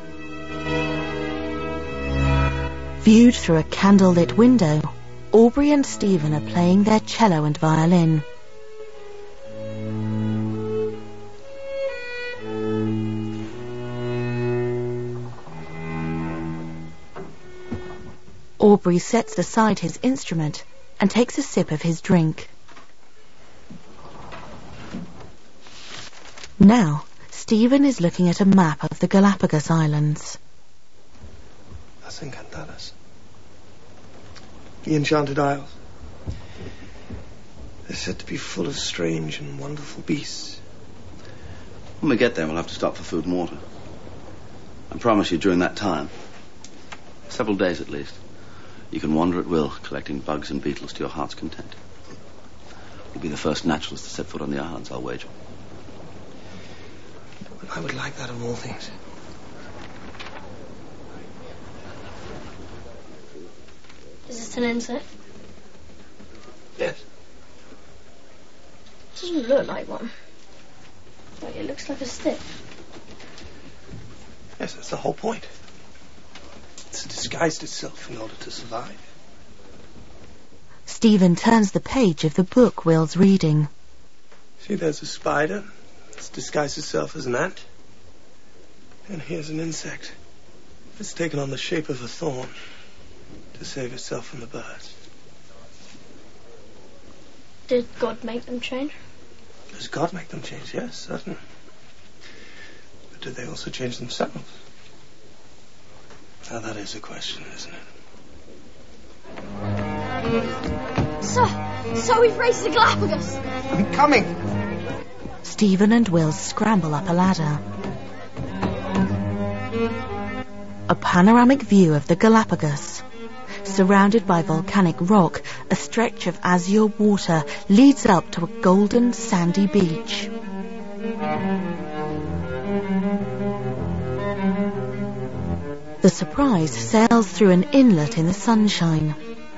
Viewed through a candlelit window, Aubrey and Stephen are playing their cello and violin. Aubrey sets aside his instrument and takes a sip of his drink. Now, Stephen is looking at a map of the Galapagos Islands. Las Encantadas. The Enchanted Isles. They're said to be full of strange and wonderful beasts. When we get there, we'll have to stop for food and water. I promise you, during that time, several days at least, you can wander at will, collecting bugs and beetles to your heart's content. You'll be the first naturalist to set foot on the islands, I'll wager. I would like that of all things. Is this an insect? Yes. It doesn't look like one. Like, it looks like a stick. Yes, that's the whole point. It's disguised itself in order to survive. Stephen turns the page of the book Will's reading. See, there's a spider. It's disguised itself as an ant. And here's an insect. It's taken on the shape of a thorn to save itself from the birds. Did God make them change? Does God make them change? Yes, certainly. But did they also change themselves? Now that is a question, isn't it? So, so we've raced the Galapagos. I'm coming. Stephen and Will scramble up a ladder. a panoramic view of the Galapagos. Surrounded by volcanic rock, a stretch of azure water leads up to a golden sandy beach. The Surprise sails through an inlet in the sunshine.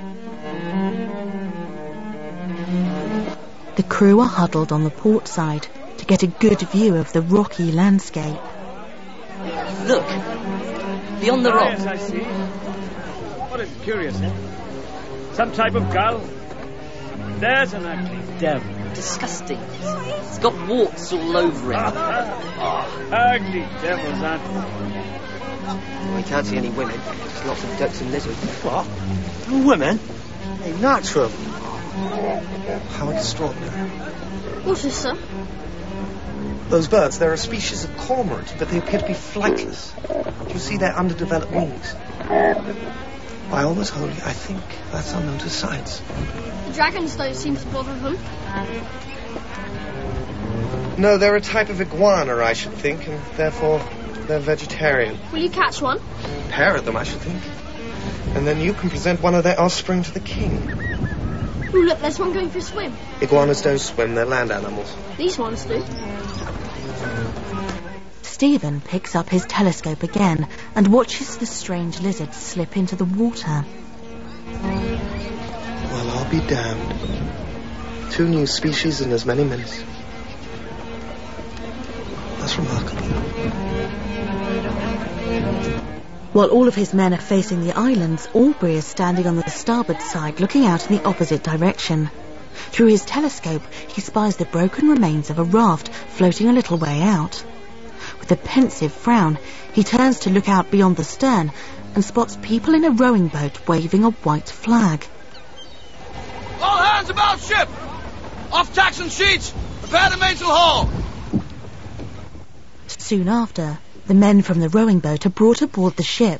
The crew are huddled on the port side to get a good view of the rocky landscape. Look, beyond the Ah, rock. yes, I see. What is curious, eh? Some type of gull. There's an ugly devil. Disgusting. It's got warts all over it. Ugly devils, aren't they? We can't see any women. Just lots of ducks and lizards. What? No women? Hey, natural. How extraordinary. What's this, sir? Those birds, they're a species of cormorant, but they appear to be flightless. Do you see their underdeveloped wings? By almost holy, I think that's unknown to science. The dragons don't seem to bother them. No, they're a type of iguana, I should think, and therefore they're vegetarian. Will you catch one? Pair of them, I should think. And then you can present one of their offspring to the king. Oh, look, there's one going for a swim. Iguanas don't swim, they're land animals. These ones do. Stephen picks up his telescope again and watches the strange lizard slip into the water. Well, I'll be damned. Two new species in as many minutes. That's remarkable. While all of his men are facing the islands, Aubrey is standing on the starboard side looking out in the opposite direction. Through his telescope, he spies the broken remains of a raft floating a little way out. With a pensive frown, he turns to look out beyond the stern and spots people in a rowing boat waving a white flag. All hands about ship! Off tacks and sheets! Prepare the mainsail haul! Soon after, the men from the rowing boat are brought aboard the ship.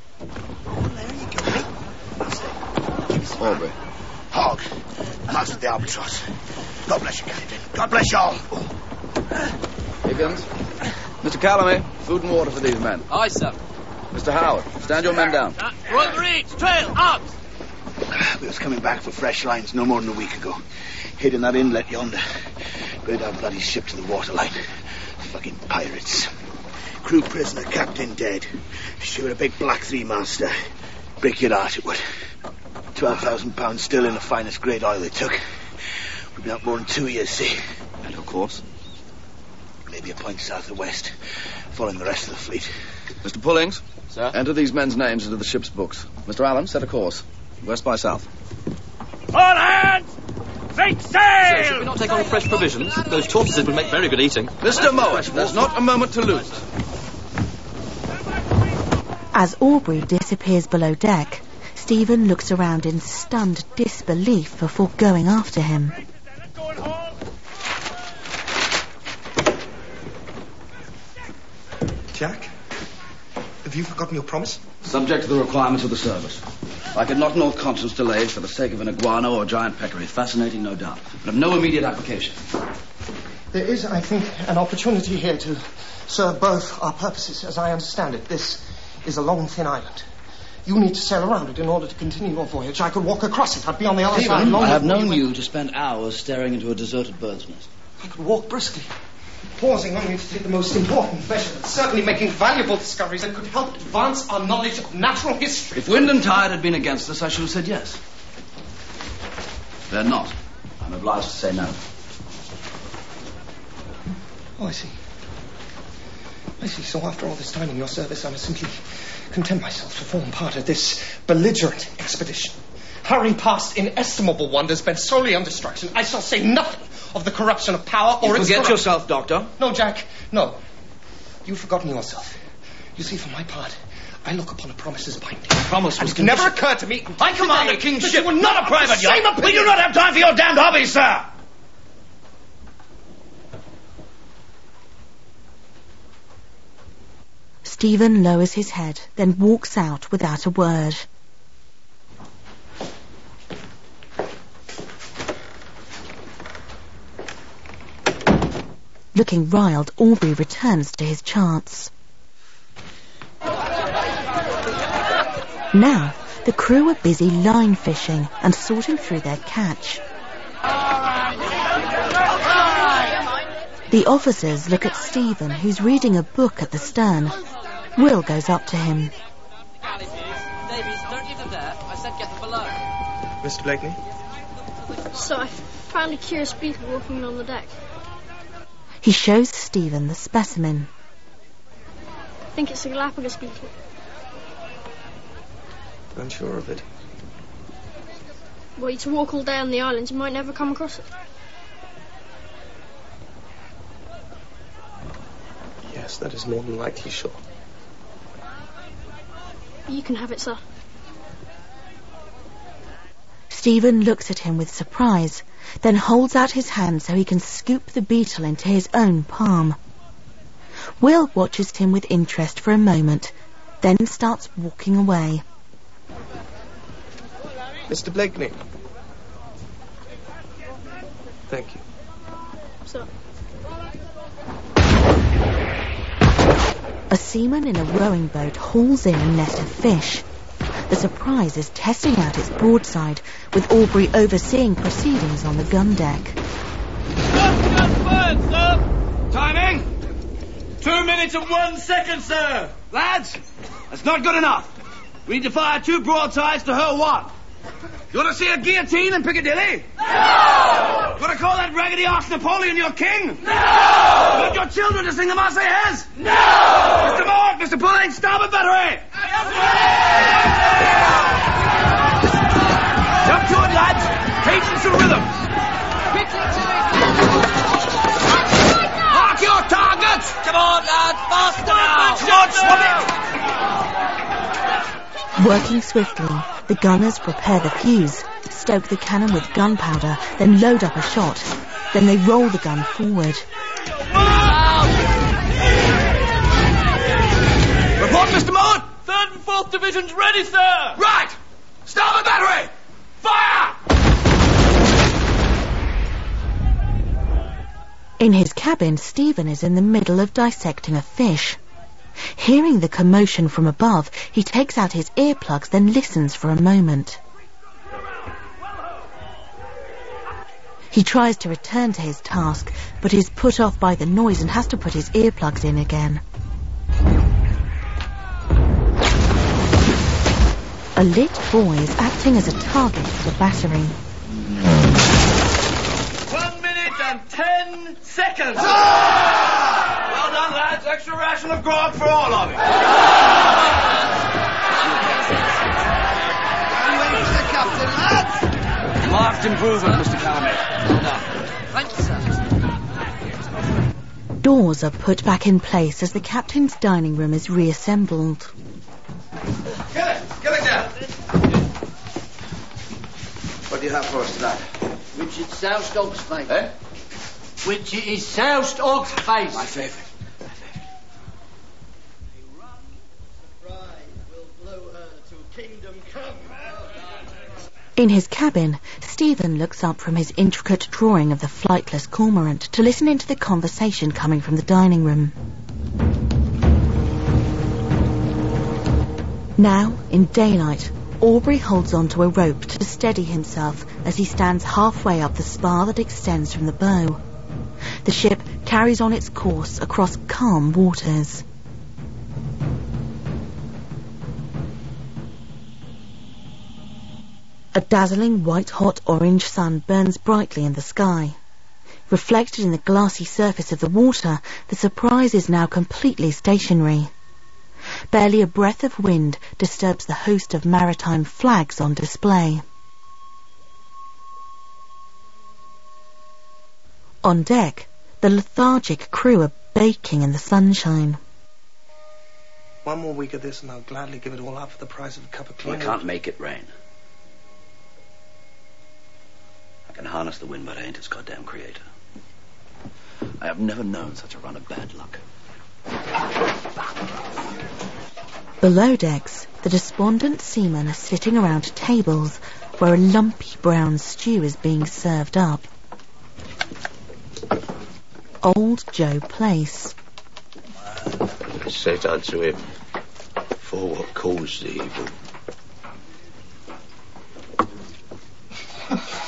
Aubrey. Hogg, master of the Albatross. God bless you, Captain. God bless you all. Higgins. Mister Calamay, food and water for these men. Aye, sir. Mister Howard, stand your men down. Roll the reeds! Trail! Out! We was coming back for fresh lines no more than a week ago. Hid in that inlet yonder. Brought our bloody ship to the waterline. Fucking pirates. Crew prisoner, captain dead. She was a big black three-master. Break your heart, it would. Twelve thousand pounds still in the finest grade oil they took. We've been out more than two years, see? And of course. Maybe a point south of west, following the rest of the fleet. Mister Pullings. Sir? Enter these men's names into the ship's books. Mister Allen, set a course. West by south. All hands! Make sail! Sir, should we not take on fresh provisions? Those tortoises would make very good eating. Mister Mowat, there's not a moment to lose. As Aubrey disappears below deck, Stephen looks around in stunned disbelief before going after him. Jack, have you forgotten your promise? Subject to the requirements of the service. I could not nor conscience delays for the sake of an iguana or a giant peccary. Fascinating, no doubt, but of no immediate application. There is, I think, an opportunity here to serve both our purposes, as I understand it. This is a long, thin island. You need to sail around it in order to continue your voyage. I could walk across it. I'd be on the other side. I have known you to spend hours staring into a deserted bird's nest. I could walk briskly, pausing only to take the most important measurements, certainly making valuable discoveries that could help advance our knowledge of natural history. If wind and tide had been against us, I should have said yes. They're not. I'm obliged to say no. Oh, I see. I see. So after all this time in your service, I must simply content myself to form part of this belligerent expedition. Hurrying past inestimable wonders bent solely on destruction, I shall say nothing of the corruption of power or You its forget corrupt- yourself, Doctor. No, Jack, no. You've forgotten yourself. You see, for my part, I look upon a promise as binding. Promise And was it never conditional. occurred to me. I command today a king's that ship, you were not a of private the yacht. same We opinion. do not have time for your damned hobbies, sir! Stephen lowers his head, then walks out without a word. Looking riled, Aubrey returns to his charts. Now, the crew are busy line fishing and sorting through their catch. The officers look at Stephen, who's reading a book at the stern. Will goes up to him. Davies, don't leave them there. I said get them below. Mister Blakeney? So I found a curious beetle walking on the deck. He shows Stephen the specimen. I think it's a Galapagos beetle. I'm sure of it. Were you to walk all day on the islands, you might never come across it. Yes, that is more than likely sure. You can have it, sir. Stephen looks at him with surprise, then holds out his hand so he can scoop the beetle into his own palm. Will watches him with interest for a moment, then starts walking away. Mister Blakeney. Thank you. Sir. A seaman in a rowing boat hauls in a net of fish. The Surprise is testing out its broadside, with Aubrey overseeing proceedings on the gun deck. Fired, sir! Timing! Two minutes and one second, sir! Lads, that's not good enough. We need to fire two broadsides to her one. You want to see a guillotine in Piccadilly? No! You want to call that raggedy arse Napoleon your king? No! You want your children to sing the Marseillaise? No! Mister Mort, Mister Pullane, starboard battery! Jump to it, lads! Patience and rhythm! Mark your targets! Come on, lad, faster now! Come on, swap it! Working swiftly, the gunners prepare the fuse, stoke the cannon with gunpowder, then load up a shot. Then they roll the gun forward. Report, Mister Mort! Third and fourth divisions ready, sir! Right! Starboard battery! Fire! In his cabin, Stephen is in the middle of dissecting a fish. Hearing the commotion from above, he takes out his earplugs, then listens for a moment. He tries to return to his task, but is put off by the noise and has to put his earplugs in again. A lit boy is acting as a target for the battery. One minute and ten seconds! Ah! Well done, lads. Extra ration of grog for all of you. Wait for the captain, lads! Marked improvement, Mister Calumet. Well done. Thank you, sir. Doors are put back in place as the captain's dining room is reassembled. Get it! Get it down! What do you have for us tonight? Which is soused og's face. Eh? Which is soused og's face. My favourite. In his cabin, Stephen looks up from his intricate drawing of the flightless cormorant to listen into the conversation coming from the dining room. Now, in daylight, Aubrey holds onto a rope to steady himself as he stands halfway up the spar that extends from the bow. The ship carries on its course across calm waters. A dazzling white-hot orange sun burns brightly in the sky. Reflected in the glassy surface of the water, the Surprise is now completely stationary. Barely a breath of wind disturbs the host of maritime flags on display. On deck, the lethargic crew are baking in the sunshine. One more week of this and I'll gladly give it all up for the price of a cup of clean I can't make it rain. I can harness the wind, but I ain't its goddamn creator. I have never known such a run of bad luck. Below decks, the despondent seamen are sitting around tables where a lumpy brown stew is being served up. Old Joe Place. Set unto him for what caused the evil.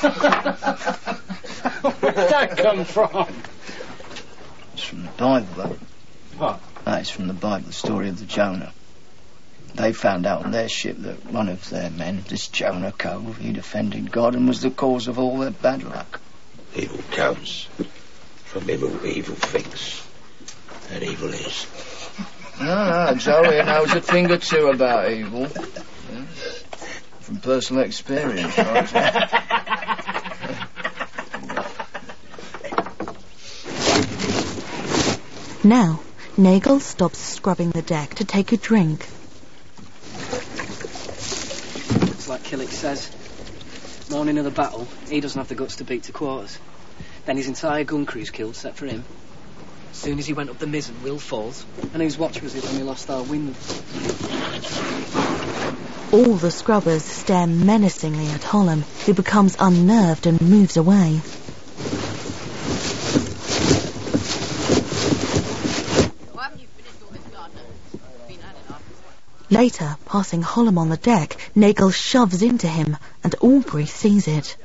Where'd that come from? It's from the Bible, though. What? That is from the Bible, the story of the Jonah. They found out on their ship that one of their men, this Jonah Cove, he'd offended God and was the cause of all their bad luck. Evil comes from evil, evil things. And evil is. No, no, Joey knows a thing or two about evil. Yeah. From personal experience, right? Now, Nagel stops scrubbing the deck to take a drink. It's like Killick says. Morning of the battle, he doesn't have the guts to beat to quarters. Then his entire gun crew's killed, except for him. As soon as he went up the mizzen, Will falls. And whose watch was it when we lost our wind? All the scrubbers stare menacingly at Holland, who becomes unnerved and moves away. Later, passing Holland on the deck, Nagel shoves into him, and Aubrey sees it.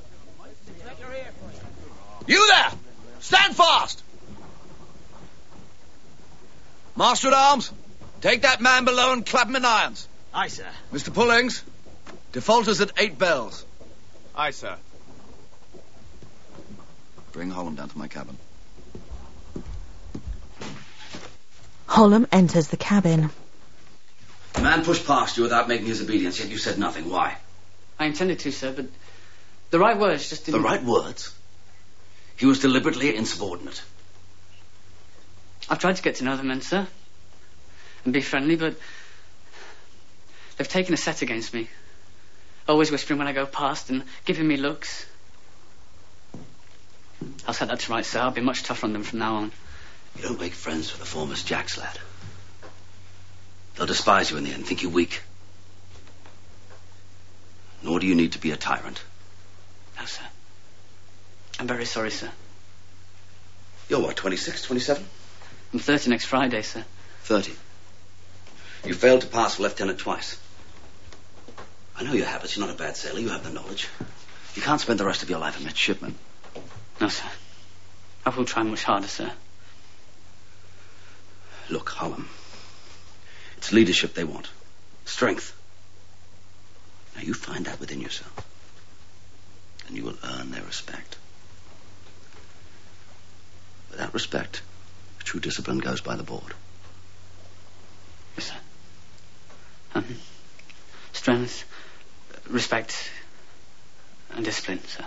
You there! Stand fast! Master at Arms, take that man below and clap him in irons. Aye, sir. Mister Pullings, defaulters at eight bells. Aye, sir. Bring Holland down to my cabin. Holland enters the cabin. The man pushed past you without making his obedience, yet you said nothing. Why? I intended to, sir, but the right words just didn't... The right words? He was deliberately insubordinate. I've tried to get to know the men, sir, and be friendly, but they've taken a set against me. Always whispering when I go past and giving me looks. I'll set that to right, sir. I'll be much tougher on them from now on. You don't make friends with a foremost Jack's lad. They'll despise you in the end, think you weak. Nor do you need to be a tyrant. No, sir. I'm very sorry, sir. You're what, twenty-six, twenty-seven? I'm thirty next Friday, sir. thirty. You failed to pass for lieutenant twice. I know your habits. You're not a bad sailor. You have the knowledge. You can't spend the rest of your life a midshipman. No, sir. I will try much harder, sir. Look, Holland. It's leadership they want. Strength. Now you find that within yourself. And you will earn their respect. Without respect, true discipline goes by the board. Yes, sir. Um, strength, respect, and discipline, sir.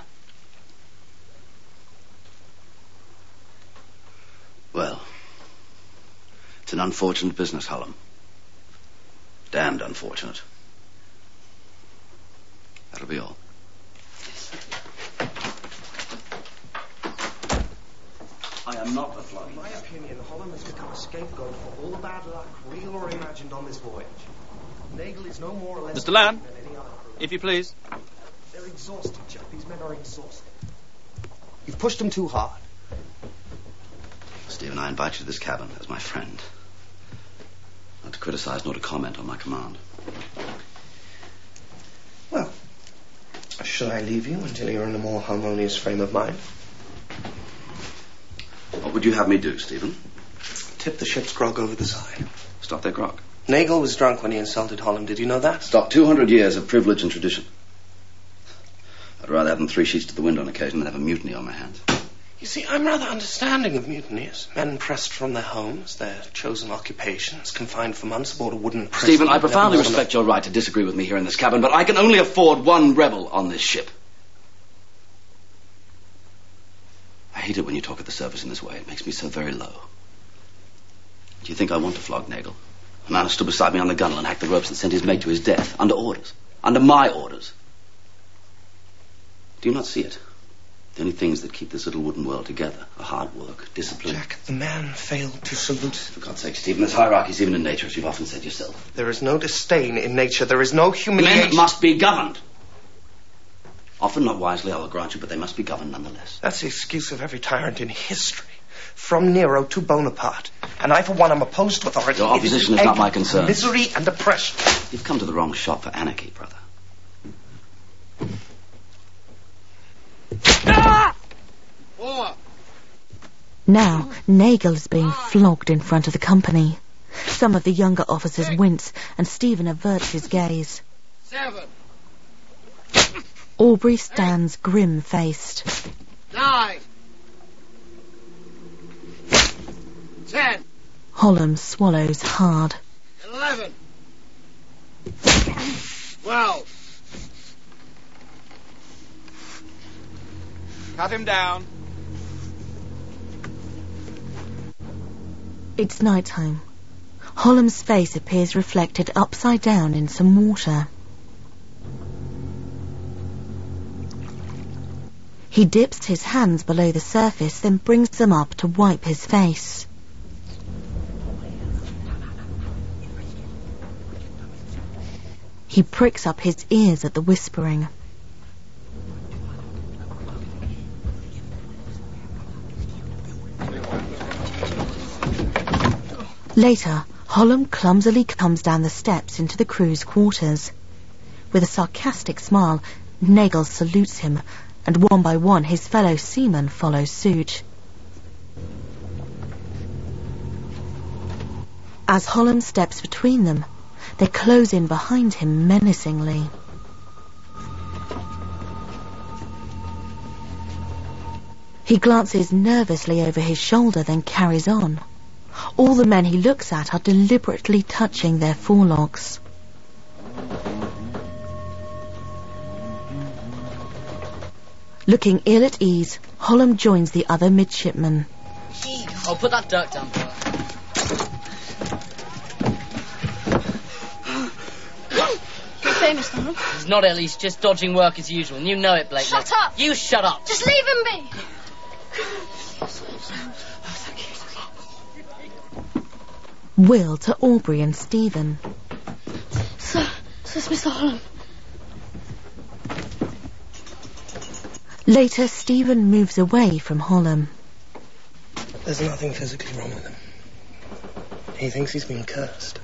Well, it's an unfortunate business, Holland. Damned unfortunate. That'll be all. I am not a flogging. In my opinion, Holland has become a scapegoat for all the bad luck, real or imagined, on this voyage. Nagel is no more or less... Mister Lamb, than any other crew. if you please. They're exhausted, Jack. These men are exhausted. You've pushed them too hard. Stephen, I invite you to this cabin as my friend. Not to criticize nor to comment on my command. Well, should I leave you until you're in a more harmonious frame of mind? What would you have me do, Stephen? Tip the ship's grog over the side. Stop their grog. Nagel was drunk when he insulted Holland. Did you know that? Stop two hundred years of privilege and tradition. I'd rather have them three sheets to the wind on occasion than have a mutiny on my hands. You see, I'm rather understanding of mutineers. Men pressed from their homes, their chosen occupations, confined for months aboard a wooden prison. Stephen, I profoundly respect your right to disagree with me here in this cabin, but I can only afford one rebel on this ship. I hate it when you talk of the service in this way. It makes me so very low. Do you think I want to flog Nagel? A man who stood beside me on the gunwale and hacked the ropes and sent his mate to his death, under orders. Under my orders. Do you not see it? The only things that keep this little wooden world together are hard work, discipline. Jack, the man failed to salute. For God's sake, Stephen, there's hierarchies even in nature, as you've often said yourself. There is no disdain in nature. There is no humiliation. Men must be governed. Often not wisely, I will grant you, but they must be governed nonetheless. That's the excuse of every tyrant in history. From Nero to Bonaparte. And I, for one, am opposed to authority. Your opposition is, is not my concern. Misery and oppression. You've come to the wrong shop for anarchy, brother. Ah! Now, Nagel is being flogged in front of the company. Some of the younger officers wince, and Stephen averts his gaze. Seven. Aubrey stands grim-faced. Nine. Ten. Holland swallows hard. Eleven. Twelve. Cut him down. It's night time. Holland's face appears reflected upside down in some water. He dips his hands below the surface, then brings them up to wipe his face. He pricks up his ears at the whispering. Later, Holland clumsily comes down the steps into the crew's quarters. With a sarcastic smile, Nagel salutes him, and one by one his fellow seamen follow suit. As Holland steps between them, they close in behind him menacingly. He glances nervously over his shoulder, then carries on. All the men he looks at are deliberately touching their forelocks. Looking ill at ease, Holland joins the other midshipmen. I'll put that dirt down. You okay, Mister Holland? He's not ill, he's just dodging work as usual, and you know it, Blake. Shut up! You shut up! Just leave him be! Will to Aubrey and Stephen. Sir, so it's Mister Holland. Later, Stephen moves away from Holland. There's nothing physically wrong with him. He thinks he's been cursed.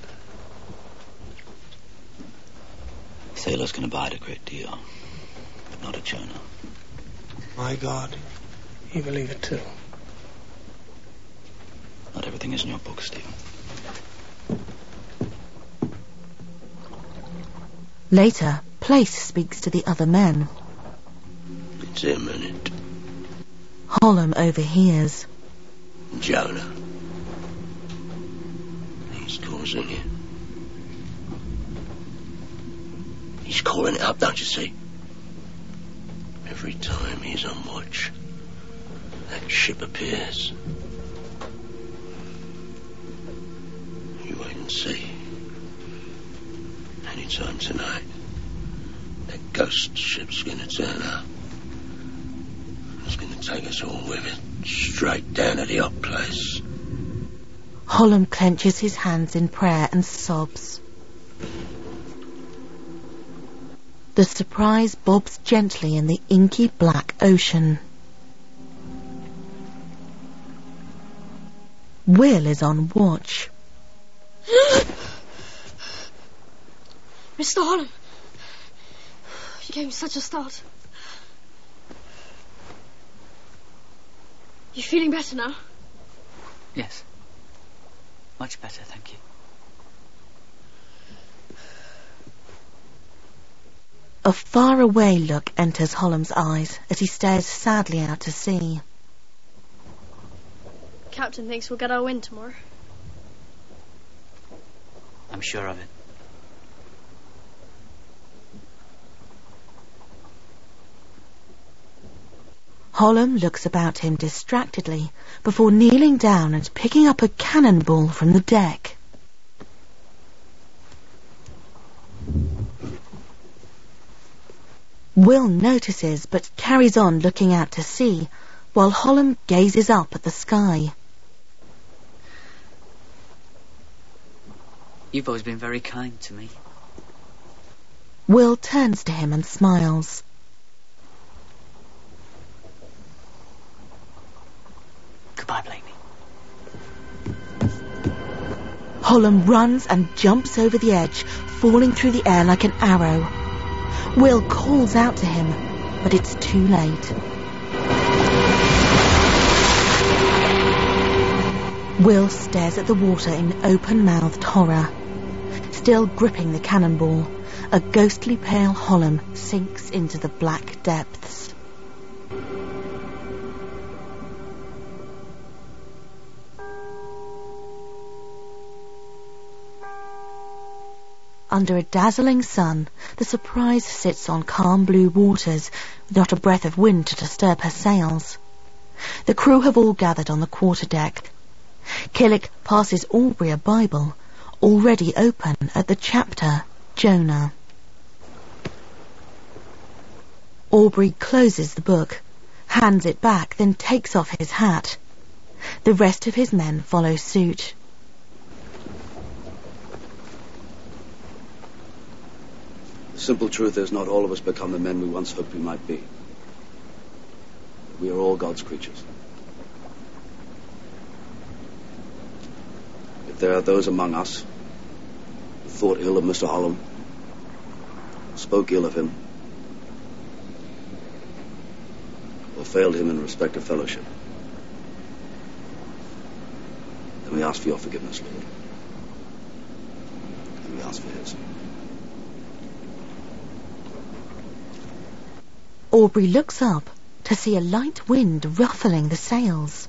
Sailors can abide a great deal, but not a Jonah. My God, you believe it too? Not everything is in your book, Stephen. Later, Place speaks to the other men. It's imminent. Holland overhears. Jonah. He's causing it. He's calling it up, don't you see? Every time he's on watch, that ship appears. You wait and see. Anytime tonight, that ghost ship's gonna turn up. It's gonna take us all with it, straight down to the hot place. Holland clenches his hands in prayer and sobs. The Surprise bobs gently in the inky black ocean. Will is on watch. Mister Holland, you gave me such a start. You feeling better now? Yes. Much better, thank you. A faraway look enters Holland's eyes as he stares sadly out to sea. Captain thinks we'll get our wind tomorrow. I'm sure of it. Holland looks about him distractedly before kneeling down and picking up a cannonball from the deck. Will notices but carries on looking out to sea while Holland gazes up at the sky. You've always been very kind to me. Will turns to him and smiles. Goodbye, Blaney. Holland runs and jumps over the edge, falling through the air like an arrow. Will calls out to him, but it's too late. Will stares at the water in open-mouthed horror. Still gripping the cannonball, a ghostly pale Hollom sinks into the black depths. Under a dazzling sun, the Surprise sits on calm blue waters, with not a breath of wind to disturb her sails. The crew have all gathered on the quarterdeck. Killick passes Aubrey a Bible, already open at the chapter Jonah. Aubrey closes the book, hands it back, then takes off his hat. The rest of his men follow suit. The simple truth is, not all of us become the men we once hoped we might be. We are all God's creatures. If there are those among us who thought ill of Mister Hollom, spoke ill of him, or failed him in respect of fellowship, then we ask for your forgiveness, Lord. And we ask for his. Aubrey looks up to see a light wind ruffling the sails.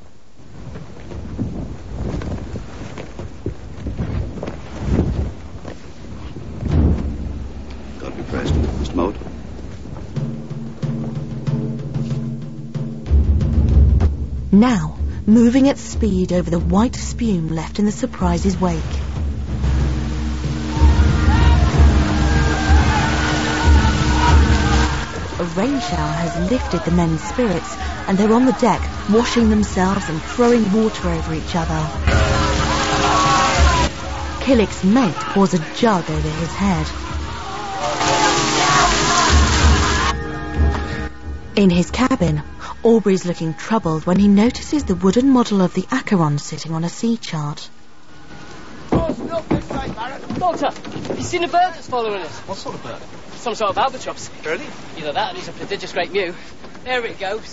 God be praised. Mister Moat. Now, moving at speed over the white spume left in the Surprise's wake. A rain shower has lifted the men's spirits, and they're on the deck, washing themselves and throwing water over each other. Killick's mate pours a jug over his head. In his cabin, Aubrey's looking troubled when he notices the wooden model of the Acheron sitting on a sea chart. Doctor, have you seen a bird that's following us? What sort of bird? Some sort of albatross. Really? Either that or he's a prodigious great mew. There it goes.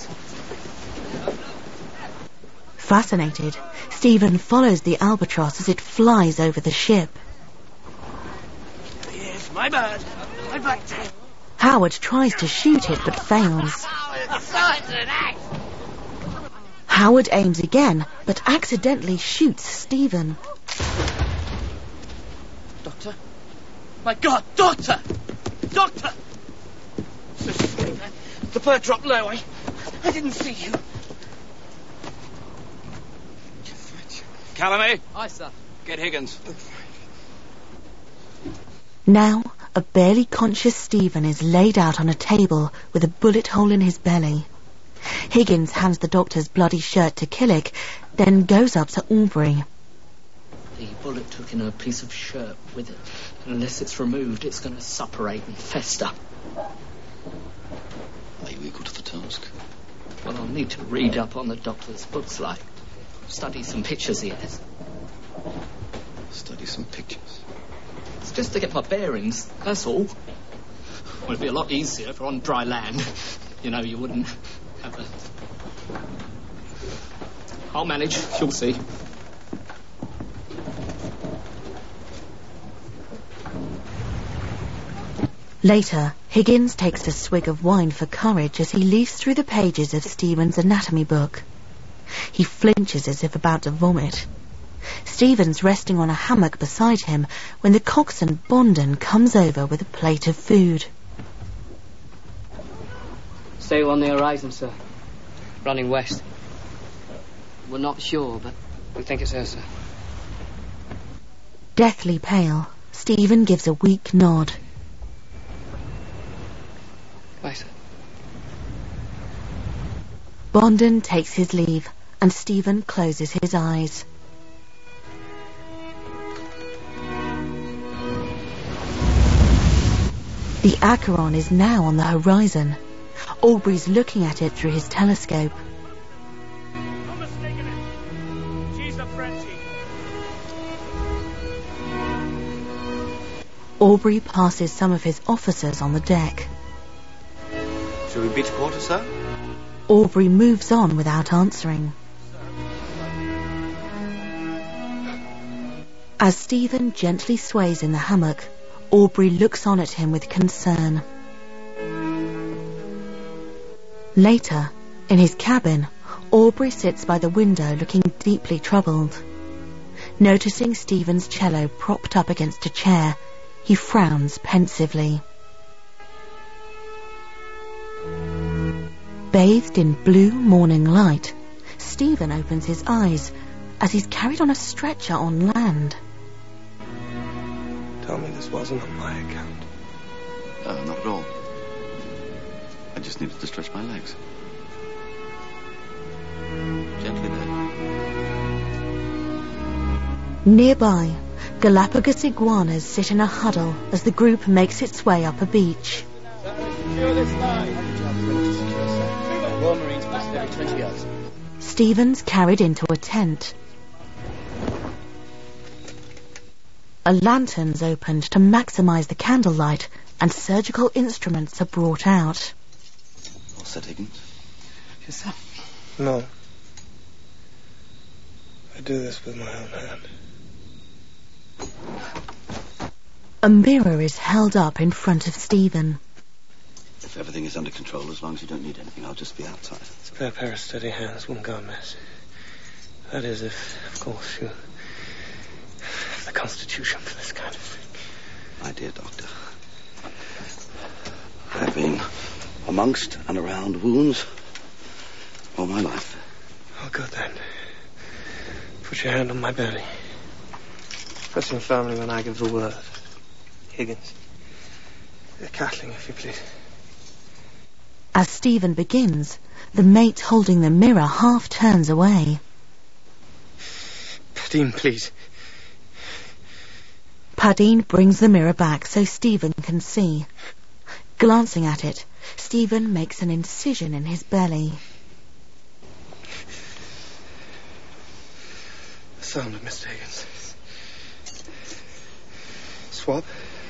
Fascinated, Stephen follows the albatross as it flies over the ship. Yes, my bird. My blacktail. Howard tries to shoot it but fails. Howard aims again but accidentally shoots Stephen. Doctor? My God, Doctor! Doctor! The bird dropped low. I, I didn't see you. Calamy? Aye, sir. Get Higgins. Now, a barely conscious Stephen is laid out on a table with a bullet hole in his belly. Higgins hands the doctor's bloody shirt to Killick, then goes up to Aubrey. The bullet took in a piece of shirt with it. And unless it's removed, it's going to suppurate and fester. Are you equal to the task? Well, I'll need to read up on the doctor's books, like study some pictures he has. Study some pictures? It's just to get my bearings, that's all. Well, it'd be a lot easier if we're on dry land. You know, you wouldn't have a... I'll manage, you'll see. Later, Higgins takes a swig of wine for courage as he leafs through the pages of Stephen's anatomy book. He flinches as if about to vomit. Stephen's resting on a hammock beside him when the coxswain Bonden comes over with a plate of food. Sail on the horizon, sir. Running west. We're not sure, but we think it's her, sir. Deathly pale, Stephen gives a weak nod. Aye, sir. Bonden takes his leave, and Stephen closes his eyes. The Acheron is now on the horizon. Aubrey's looking at it through his telescope. No mistaking it. She's a Frenchie. Aubrey passes some of his officers on the deck. Shall we beat quarter, sir? Aubrey moves on without answering. As Stephen gently sways in the hammock, Aubrey looks on at him with concern. Later, in his cabin, Aubrey sits by the window looking deeply troubled. Noticing Stephen's cello propped up against a chair, he frowns pensively. Bathed in blue morning light, Stephen opens his eyes as he's carried on a stretcher on land. Tell me this wasn't on my account. Uh, not at all. I just needed to stretch my legs. Gently there. Nearby, Galapagos iguanas sit in a huddle as the group makes its way up a beach. Secure this line. Royal Marines posted every twenty yards. Stephen's carried into a tent. A lantern's opened to maximize the candlelight, and surgical instruments are brought out. All set, Higgins? Yes, sir. No. I do this with my own hand. A mirror is held up in front of Stephen. If everything is under control, as long as you don't need anything, I'll just be outside. Spare pair of steady hands won't go amiss. That is if, of course, you have the constitution for this kind of thing. My dear doctor, I've been amongst and around wounds all my life. Oh, good then. Put your hand on my belly. Press him firmly when I give the word. Higgins. Uh, Catling, if you please. As Stephen begins, the mate holding the mirror half turns away. Padine, please. Padine brings the mirror back so Stephen can see. Glancing at it, Stephen makes an incision in his belly. The sound of Mister Higgins. Swab.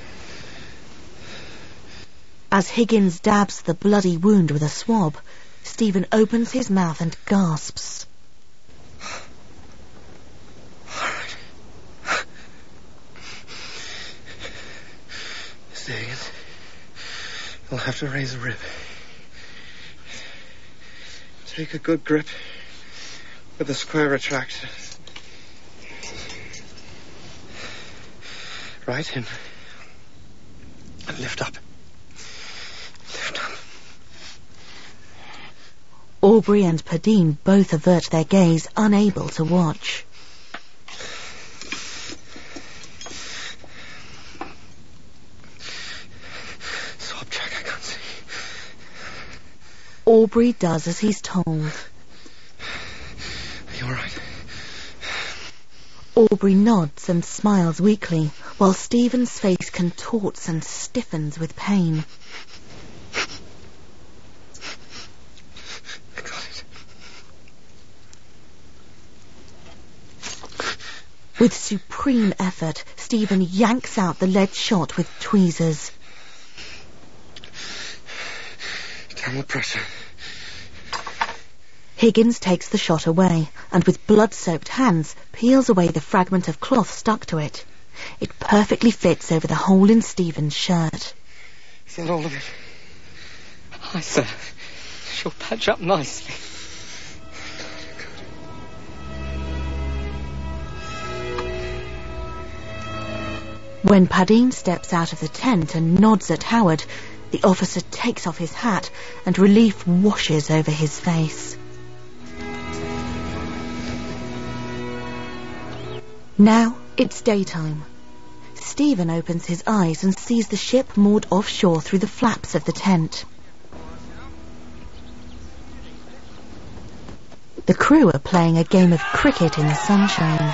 As Higgins dabs the bloody wound with a swab, Stephen opens his mouth and gasps. All right. Mister Higgins, you'll have to raise a rib. Take a good grip with the square retractor. Right in. And lift up. Lift up. Aubrey and Padine both avert their gaze, unable to watch. Swab check, I can't see. Aubrey does as he's told. Are you all right? Aubrey nods and smiles weakly, while Stephen's face contorts and stiffens with pain. I got it. With supreme effort, Stephen yanks out the lead shot with tweezers. Downward pressure. Higgins takes the shot away, and with blood-soaked hands, peels away the fragment of cloth stuck to it. It perfectly fits over the hole in Stephen's shirt. Is that all of it? Aye, sir. She'll patch up nicely. When Padine steps out of the tent and nods at Howard, the officer takes off his hat and relief washes over his face. Now it's daytime. Stephen opens his eyes and sees the ship moored offshore through the flaps of the tent. The crew are playing a game of cricket in the sunshine.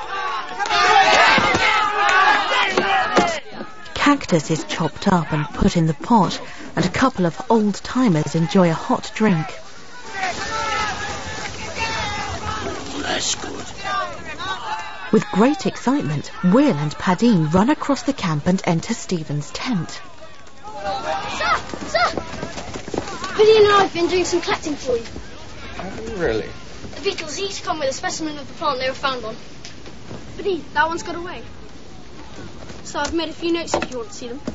Cactus is chopped up and put in the pot, and a couple of old-timers enjoy a hot drink. That's good. With great excitement, Will and Padine run across the camp and enter Stephen's tent. Sir! Sir! Padine and I have been doing some collecting for you. Oh, really? The beetles each come with a specimen of the plant they were found on. Padine, that one's got away. So I've made a few notes if you want to see them.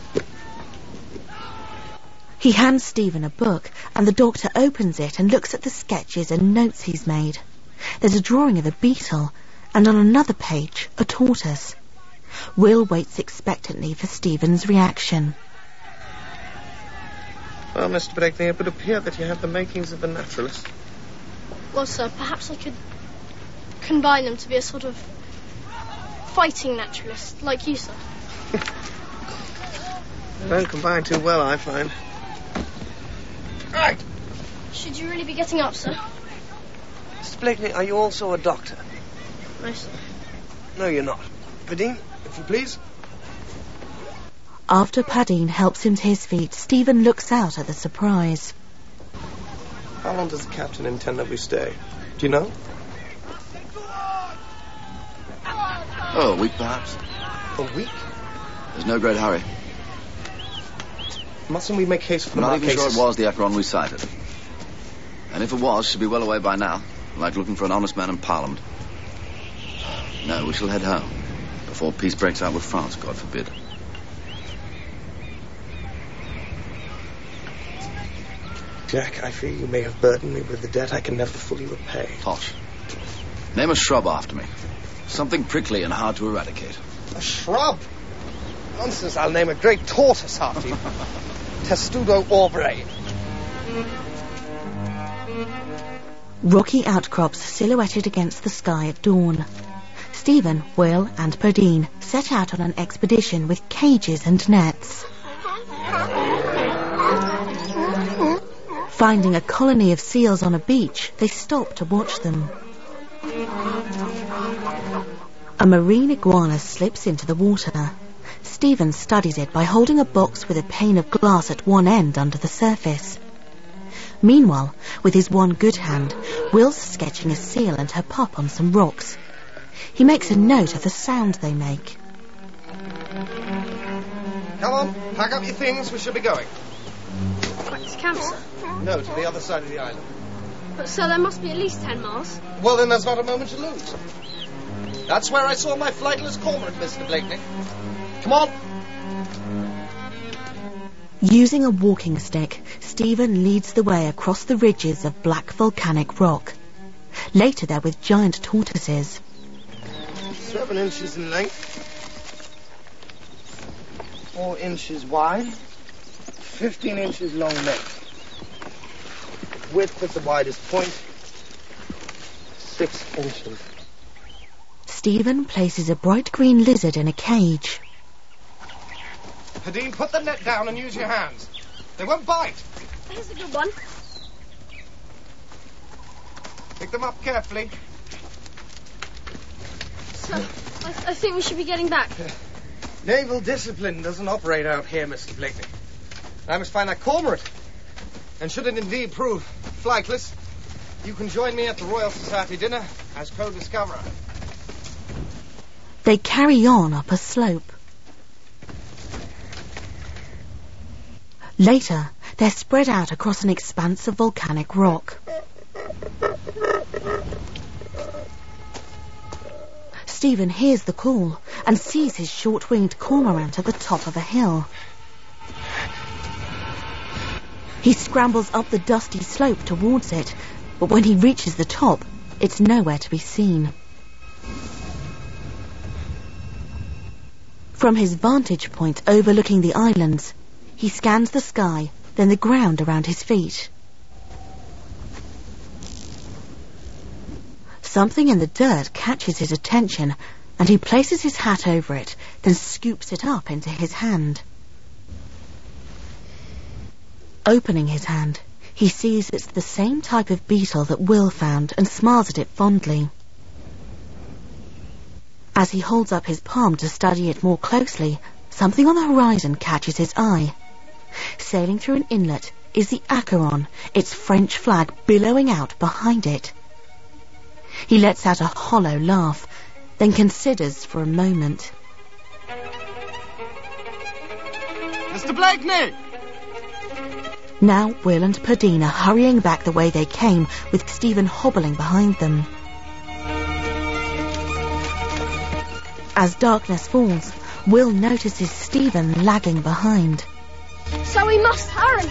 He hands Stephen a book, and the doctor opens it and looks at the sketches and notes he's made. There's a drawing of a beetle, and on another page, a tortoise. Will waits expectantly for Stephen's reaction. Well, Mister Blakeney, it would appear that you have the makings of a naturalist. Well, sir, perhaps I could combine them to be a sort of fighting naturalist, like you, sir. They don't combine too well, I find. Right. Should you really be getting up, sir? Mister Blakeney, are you also a doctor? No, sir. No, you're not. Padine, if you please. After Padine helps him to his feet, Stephen looks out at the surprise. How long does the captain intend that we stay? Do you know? Oh, a week perhaps. A week? There's no great hurry. Mustn't we make haste for the I'm not mark even cases? sure it was the Acheron we sighted. And if it was, she'll be well away by now, like looking for an honest man in Parliament. No, we shall head home, before peace breaks out with France, God forbid. Jack, I fear you may have burdened me with a debt I can never fully repay. Tosh. Name a shrub after me. Something prickly and hard to eradicate. A shrub? Nonsense, I'll name a great tortoise after you. Testudo aubrae. Rocky outcrops silhouetted against the sky at dawn. Stephen, Will and Padine set out on an expedition with cages and nets. Finding a colony of seals on a beach, they stop to watch them. A marine iguana slips into the water. Stephen studies it by holding a box with a pane of glass at one end under the surface. Meanwhile, with his one good hand, Will's sketching a seal and her pup on some rocks. He makes a note of the sound they make. Come on, pack up your things, we shall be going. Back to camp, sir? No, to the other side of the island. But, sir, there must be at least ten miles. Well, then there's not a moment to lose. That's where I saw my flightless cormorant, Mister Blakeney. Come on. Using a walking stick, Stephen leads the way across the ridges of black volcanic rock. Later they're with giant tortoises. Seven inches in length. Four inches wide. Fifteen inches long length. Width at the widest point. Six inches. Stephen places a bright green lizard in a cage. Padine, put the net down and use your hands. They won't bite. Here's a good one. Pick them up carefully. Sir, I, th- I think we should be getting back. Naval discipline doesn't operate out here, Mister Blakeney. I must find that cormorant. And should it indeed prove flightless, you can join me at the Royal Society dinner as co-discoverer. They carry on up a slope. Later, they're spread out across an expanse of volcanic rock. Stephen hears the call and sees his short-winged cormorant at the top of a hill. He scrambles up the dusty slope towards it, but when he reaches the top, it's nowhere to be seen. From his vantage point overlooking the islands, he scans the sky, then the ground around his feet. Something in the dirt catches his attention, and he places his hat over it, then scoops it up into his hand. Opening his hand, he sees it's the same type of beetle that Will found and smiles at it fondly. As he holds up his palm to study it more closely, something on the horizon catches his eye. Sailing through an inlet is the Acheron, its French flag billowing out behind it. He lets out a hollow laugh, then considers for a moment. Mister Blakeney! Now Will and Padine are hurrying back the way they came, with Stephen hobbling behind them. As darkness falls, Will notices Stephen lagging behind. So we must hurry.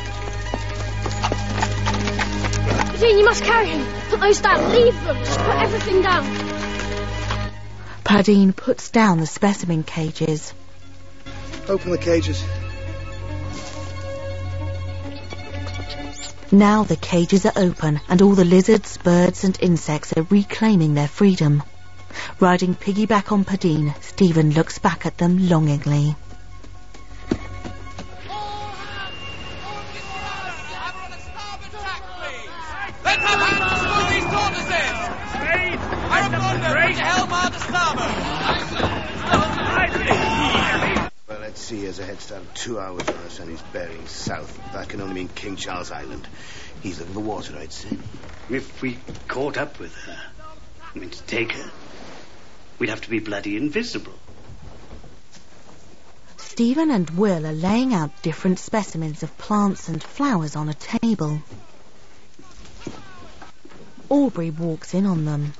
Dean, you must carry him. Put those down. Leave them. Just put everything down. Pardine puts down the specimen cages. Open the cages. Now the cages are open and all the lizards, birds and insects are reclaiming their freedom. Riding piggyback on Pardine, Stephen looks back at them longingly. Let's have hands for these tortoises! Arabunda, put your helm on to starboard! Well, let's see, he has a head start of two hours on us and he's bearing south. That can only mean King Charles Island. He's looking for water, I'd say. If we caught up with her, I mean to take her, we'd have to be bloody invisible. Stephen and Will are laying out different specimens of plants and flowers on a table. Aubrey walks in on them.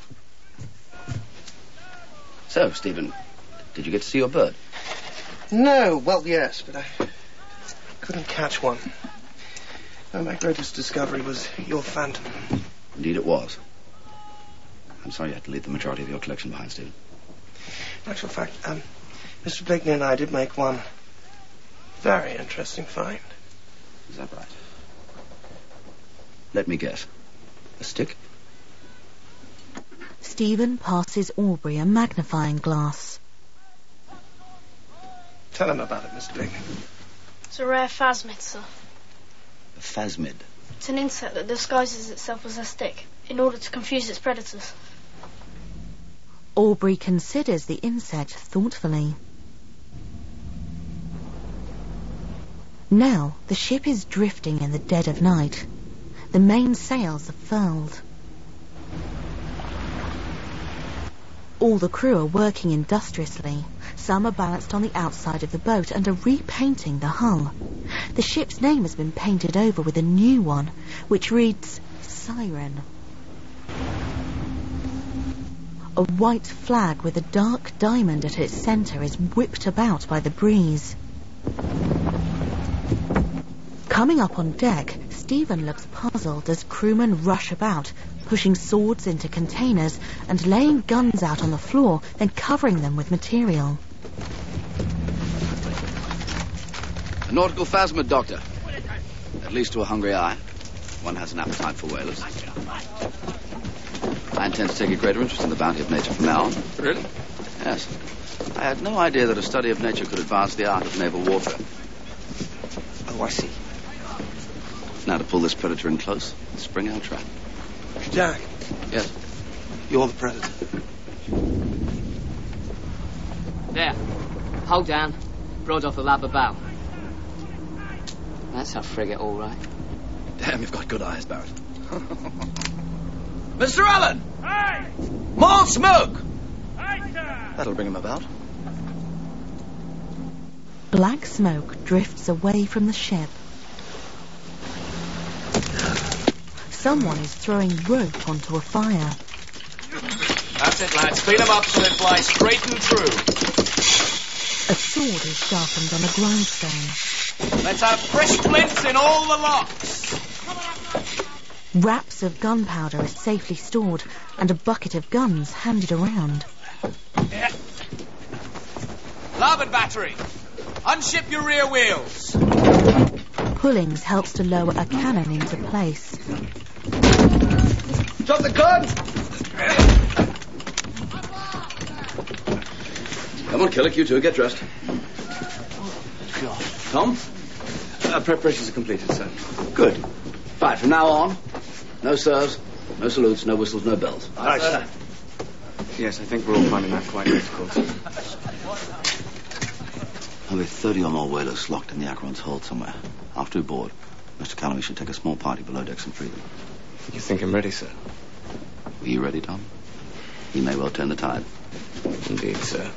So, Stephen, did you get to see your bird? No, well, yes, but I couldn't catch one. Uh, my greatest discovery was your phantom. Indeed it was. I'm sorry you had to leave the majority of your collection behind, Stephen. In actual fact, um, Mister Blakeney and I did make one very interesting find. Is that right? Let me guess. A stick? Stephen passes Aubrey a magnifying glass. Tell him about it, Mister Blakeney. It's a rare phasmid, sir. A phasmid? It's an insect that disguises itself as a stick in order to confuse its predators. Aubrey considers the insect thoughtfully. Now the ship is drifting in the dead of night. The main sails are furled. All the crew are working industriously. Some are balanced on the outside of the boat and are repainting the hull. The ship's name has been painted over with a new one, which reads Siren. A white flag with a dark diamond at its centre is whipped about by the breeze. Coming up on deck, Stephen looks puzzled as crewmen rush about, pushing swords into containers and laying guns out on the floor, then covering them with material. A nautical phasmid, Doctor. At least to a hungry eye. One has an appetite for whalers. I intend to take a greater interest in the bounty of nature from now on. Really? Yes. I had no idea that a study of nature could advance the art of naval warfare. Oh, I see. Now to pull this predator in close, spring our trap. Jack. Yes? You're the predator. There. Hold down. Broad off the larboard bow. That's our frigate, all right. Damn, you've got good eyes, Barrett. Mister Allen! Hey! More smoke! Hey, sir! That'll bring him about. Black smoke drifts away from the ship. Someone is throwing rope onto a fire. That's it, lads. Speed them up so they fly straight and true. A sword is sharpened on a grindstone. Let's have fresh flints in all the locks. Wraps of gunpowder are safely stored and a bucket of guns handed around. Yeah. Larboard battery. Unship your rear wheels. Pullings helps to lower a cannon into place. Drop the gun! Come on, Killick, you two, get dressed. Tom? Uh, preparations are completed, sir. Good. Right, from now on, no serves, no salutes, no whistles, no bells. Aye, sir. Yes, I think we're all finding that quite difficult. There'll be thirty or more whalers locked in the Acheron's hold somewhere. After we board, Mister Calloway should take a small party below decks and free them. You think I'm ready, sir? Are you ready, Tom? You may well turn the tide. Indeed, sir.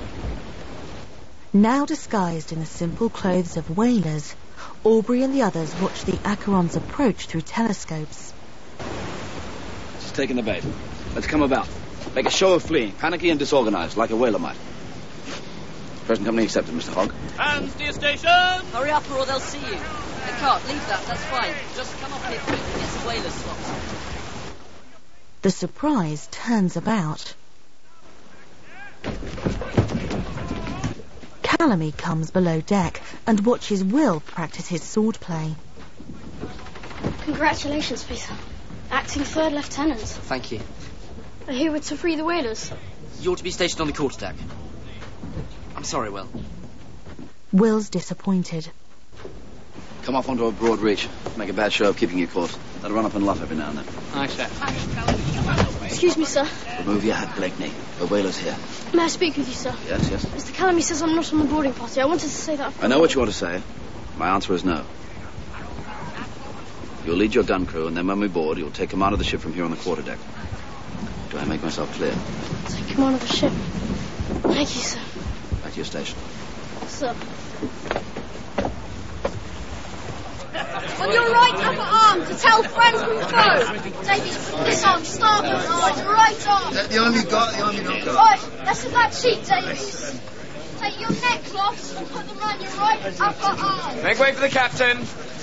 Now disguised in the simple clothes of whalers, Aubrey and the others watch the Acheron's approach through telescopes. Just taking the bait. Let's come about. Make a show of fleeing, panicky and disorganized, like a whaler might. Present company accepted, Mister Hogg. Hands to your station! Hurry up or they'll see you. They can't leave that, that's fine. Just come up here quick and get some whalers swaps. The Surprise turns about. Calamy comes below deck and watches Will practice his swordplay. Congratulations, Peter. Acting third lieutenant. Thank you. I hear we're to free the whalers. You ought to be stationed on the quarterdeck. I'm sorry, Will. Will's disappointed. Come off onto a broad reach. Make a bad show of keeping your course. Let her run up and luff every now and then. Aye, sir. Excuse me, sir. Remove your hat, Blakeney. The whaler's here. May I speak with you, sir? Yes, yes. Mister Calamy says I'm not on the boarding party. I wanted to say that... I know what you want to say. My answer is no. You'll lead your gun crew, and then when we board, you'll take command of the ship from here on the quarterdeck. Do I make myself clear? Take command of the ship. Thank you, sir. Back to your station. Sir. On your right upper arm to tell friends we go. David, this arm, starboard arm, right arm. That the arm you got, the arm you not got. Right, that's the black sheet, David. Take your neckcloths and put them round your right upper arm. Make way for the captain.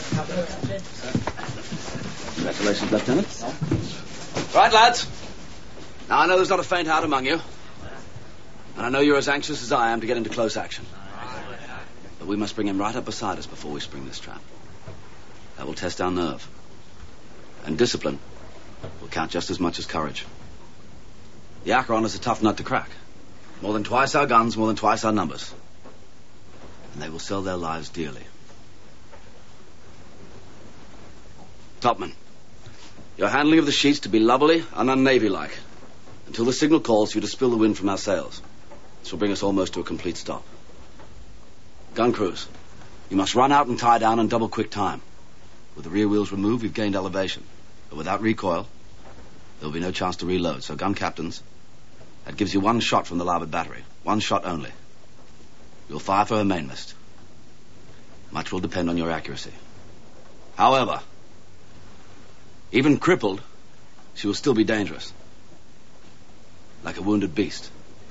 Congratulations, Lieutenant. Right, lads. Now, I know there's not a faint heart among you. And I know you're as anxious as I am to get into close action. But we must bring him right up beside us before we spring this trap. That will test our nerve. And discipline will count just as much as courage. The Acheron is a tough nut to crack. More than twice our guns, more than twice our numbers. And they will sell their lives dearly. Topman, your handling of the sheets to be lubberly and un-Navy-like, until the signal calls you to spill the wind from our sails. This will bring us almost to a complete stop. Gun crews, you must run out and tie down in double quick time. With the rear wheels removed, we've gained elevation. But without recoil, there will be no chance to reload. So gun captains, that gives you one shot from the larboard battery. One shot only. You'll fire for her mainmast. Much will depend on your accuracy. However, even crippled, she will still be dangerous. Like a wounded beast.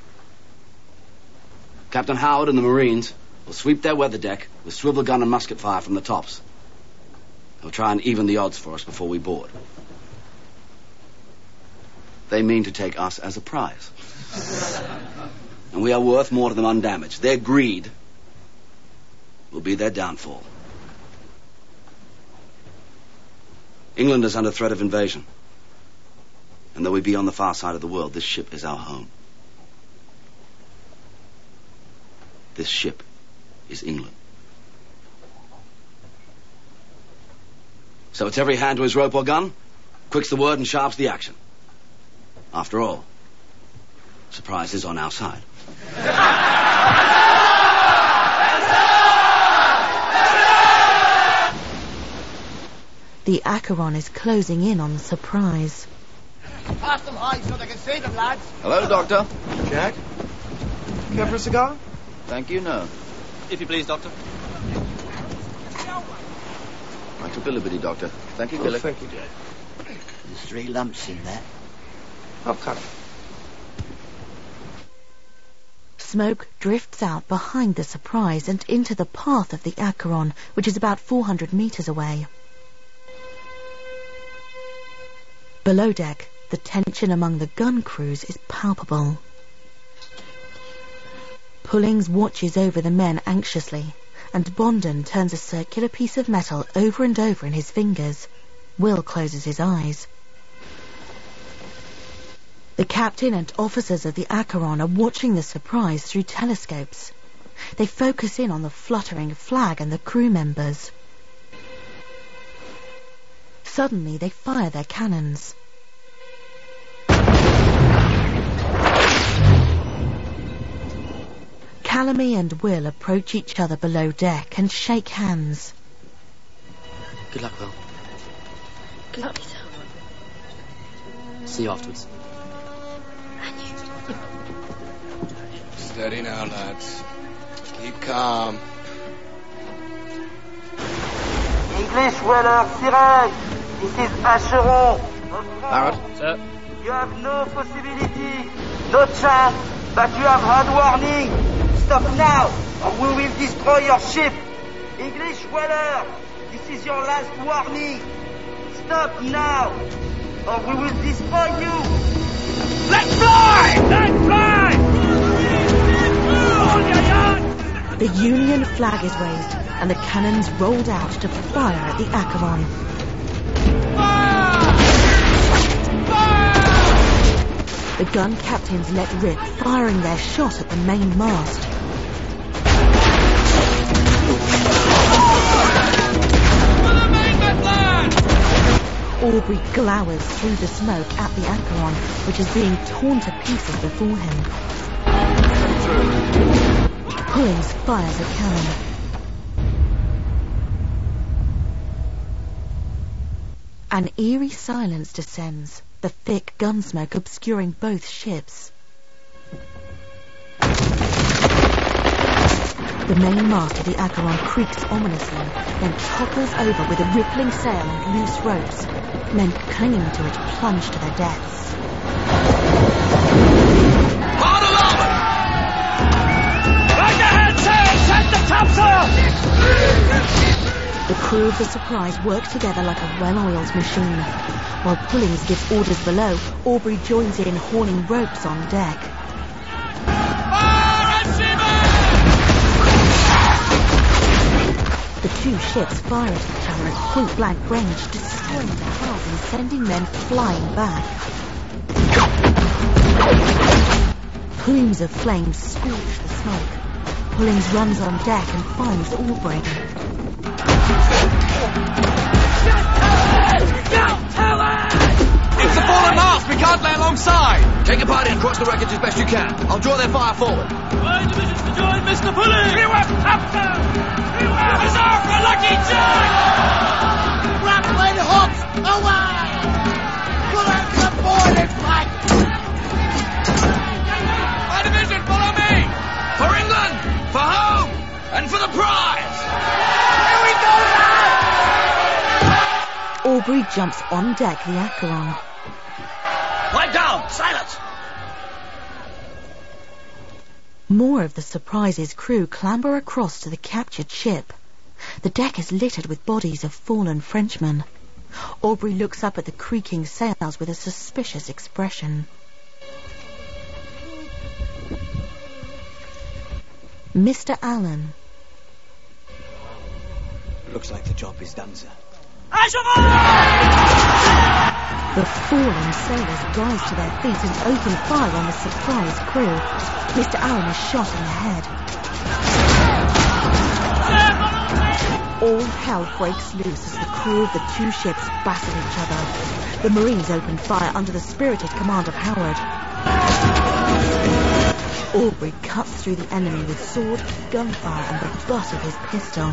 Captain Howard and the Marines will sweep their weather deck with swivel gun and musket fire from the tops. They'll try and even the odds for us before we board. They mean to take us as a prize. And we are worth more to them undamaged. Their greed will be their downfall. England is under threat of invasion. And though we be on the far side of the world, this ship is our home. This ship is England. So it's every hand to his rope or gun, quick's the word and sharp's the action. After all, surprise is on our side. The Acheron is closing in on the Surprise. Pass them high so they can see them, lads. Hello, Doctor. Jack? Care for a cigar? Thank you, no. If you please, Doctor. Right to Bilibidi, Doctor. Thank you, Oh, Billy. thank you, Jack. There's three lumps in there. I'll cut it. Smoke drifts out behind the Surprise and into the path of the Acheron, which is about four hundred metres away. Below deck, the tension among the gun crews is palpable. Pullings watches over the men anxiously, and Bondon turns a circular piece of metal over and over in his fingers. Will closes his eyes. The captain and officers of the Acheron are watching the Surprise through telescopes. They focus in on the fluttering flag and the crew members. Suddenly they fire their cannons. Calamy and Will approach each other below deck and shake hands. Good luck, Will. Good luck, Peter. See you afterwards. Steady now, lads. Keep calm. English Weller, Siraj. This is Acheron. Barrett? Sir? You have no possibility, no chance, but you have had warning. Stop now, or we will destroy your ship. English Whaler, this is your last warning. Stop now, or we will destroy you. Let's fly! Let's fly! The Union flag is raised, and the cannons rolled out to fire at the Acheron. The gun captains let rip, firing their shot at the main mast. Aubrey glowers through the smoke at the Acheron, which is being torn to pieces before him. Pullings fires a cannon. An eerie silence descends, the thick gun smoke obscuring both ships. The main mast of the Acheron creaks ominously, then topples over with a rippling sail and loose ropes. Men clinging to it plunge to their deaths. Hard alarm! Right ahead, sail! Set the topsail! The crew of the Surprise work together like a well-oiled machine. While Pullings gives orders below, Aubrey joins in hauling ropes on deck. The two ships fire at each other at point-blank range, destroying the hulls and sending men flying back. Plumes of flames scorch the smoke. Pullings runs on deck and finds Aubrey. It's a fallen mast! We can't lay alongside! Take a party and cross the wreckage as best you can. I'll draw their fire forward. Why divisions to join Mister Pulley? We were captain! We were reserved for Lucky Jack! Grab away the hooks! Away! Pull out the board and fight! My division, follow me! For England! For home! And for the prize! Here we go, lads! Aubrey jumps on deck the Acheron. Pipe down! Silence! More of the Surprise's crew clamber across to the captured ship. The deck is littered with bodies of fallen Frenchmen. Aubrey looks up at the creaking sails with a suspicious expression. Mister Allen. Looks like the job is done, sir. The fallen sailors rise to their feet and open fire on the Surprise crew. Mister Allen is shot in the head. All hell breaks loose as the crew of the two ships battle each other. The Marines open fire under the spirited command of Howard. Aubrey cuts through the enemy with sword, gunfire, and the butt of his pistol.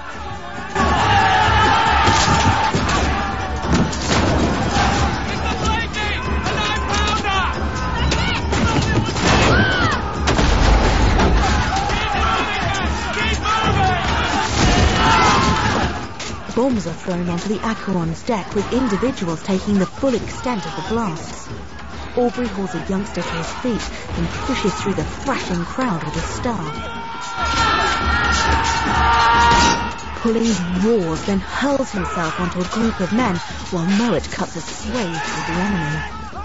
Bombs are thrown onto the Acheron's deck, with individuals taking the full extent of the blasts. Aubrey hauls a youngster to his feet and pushes through the thrashing crowd with a staff. Pullings roars, then hurls himself onto a group of men, while Mowat cuts a swathe through the enemy.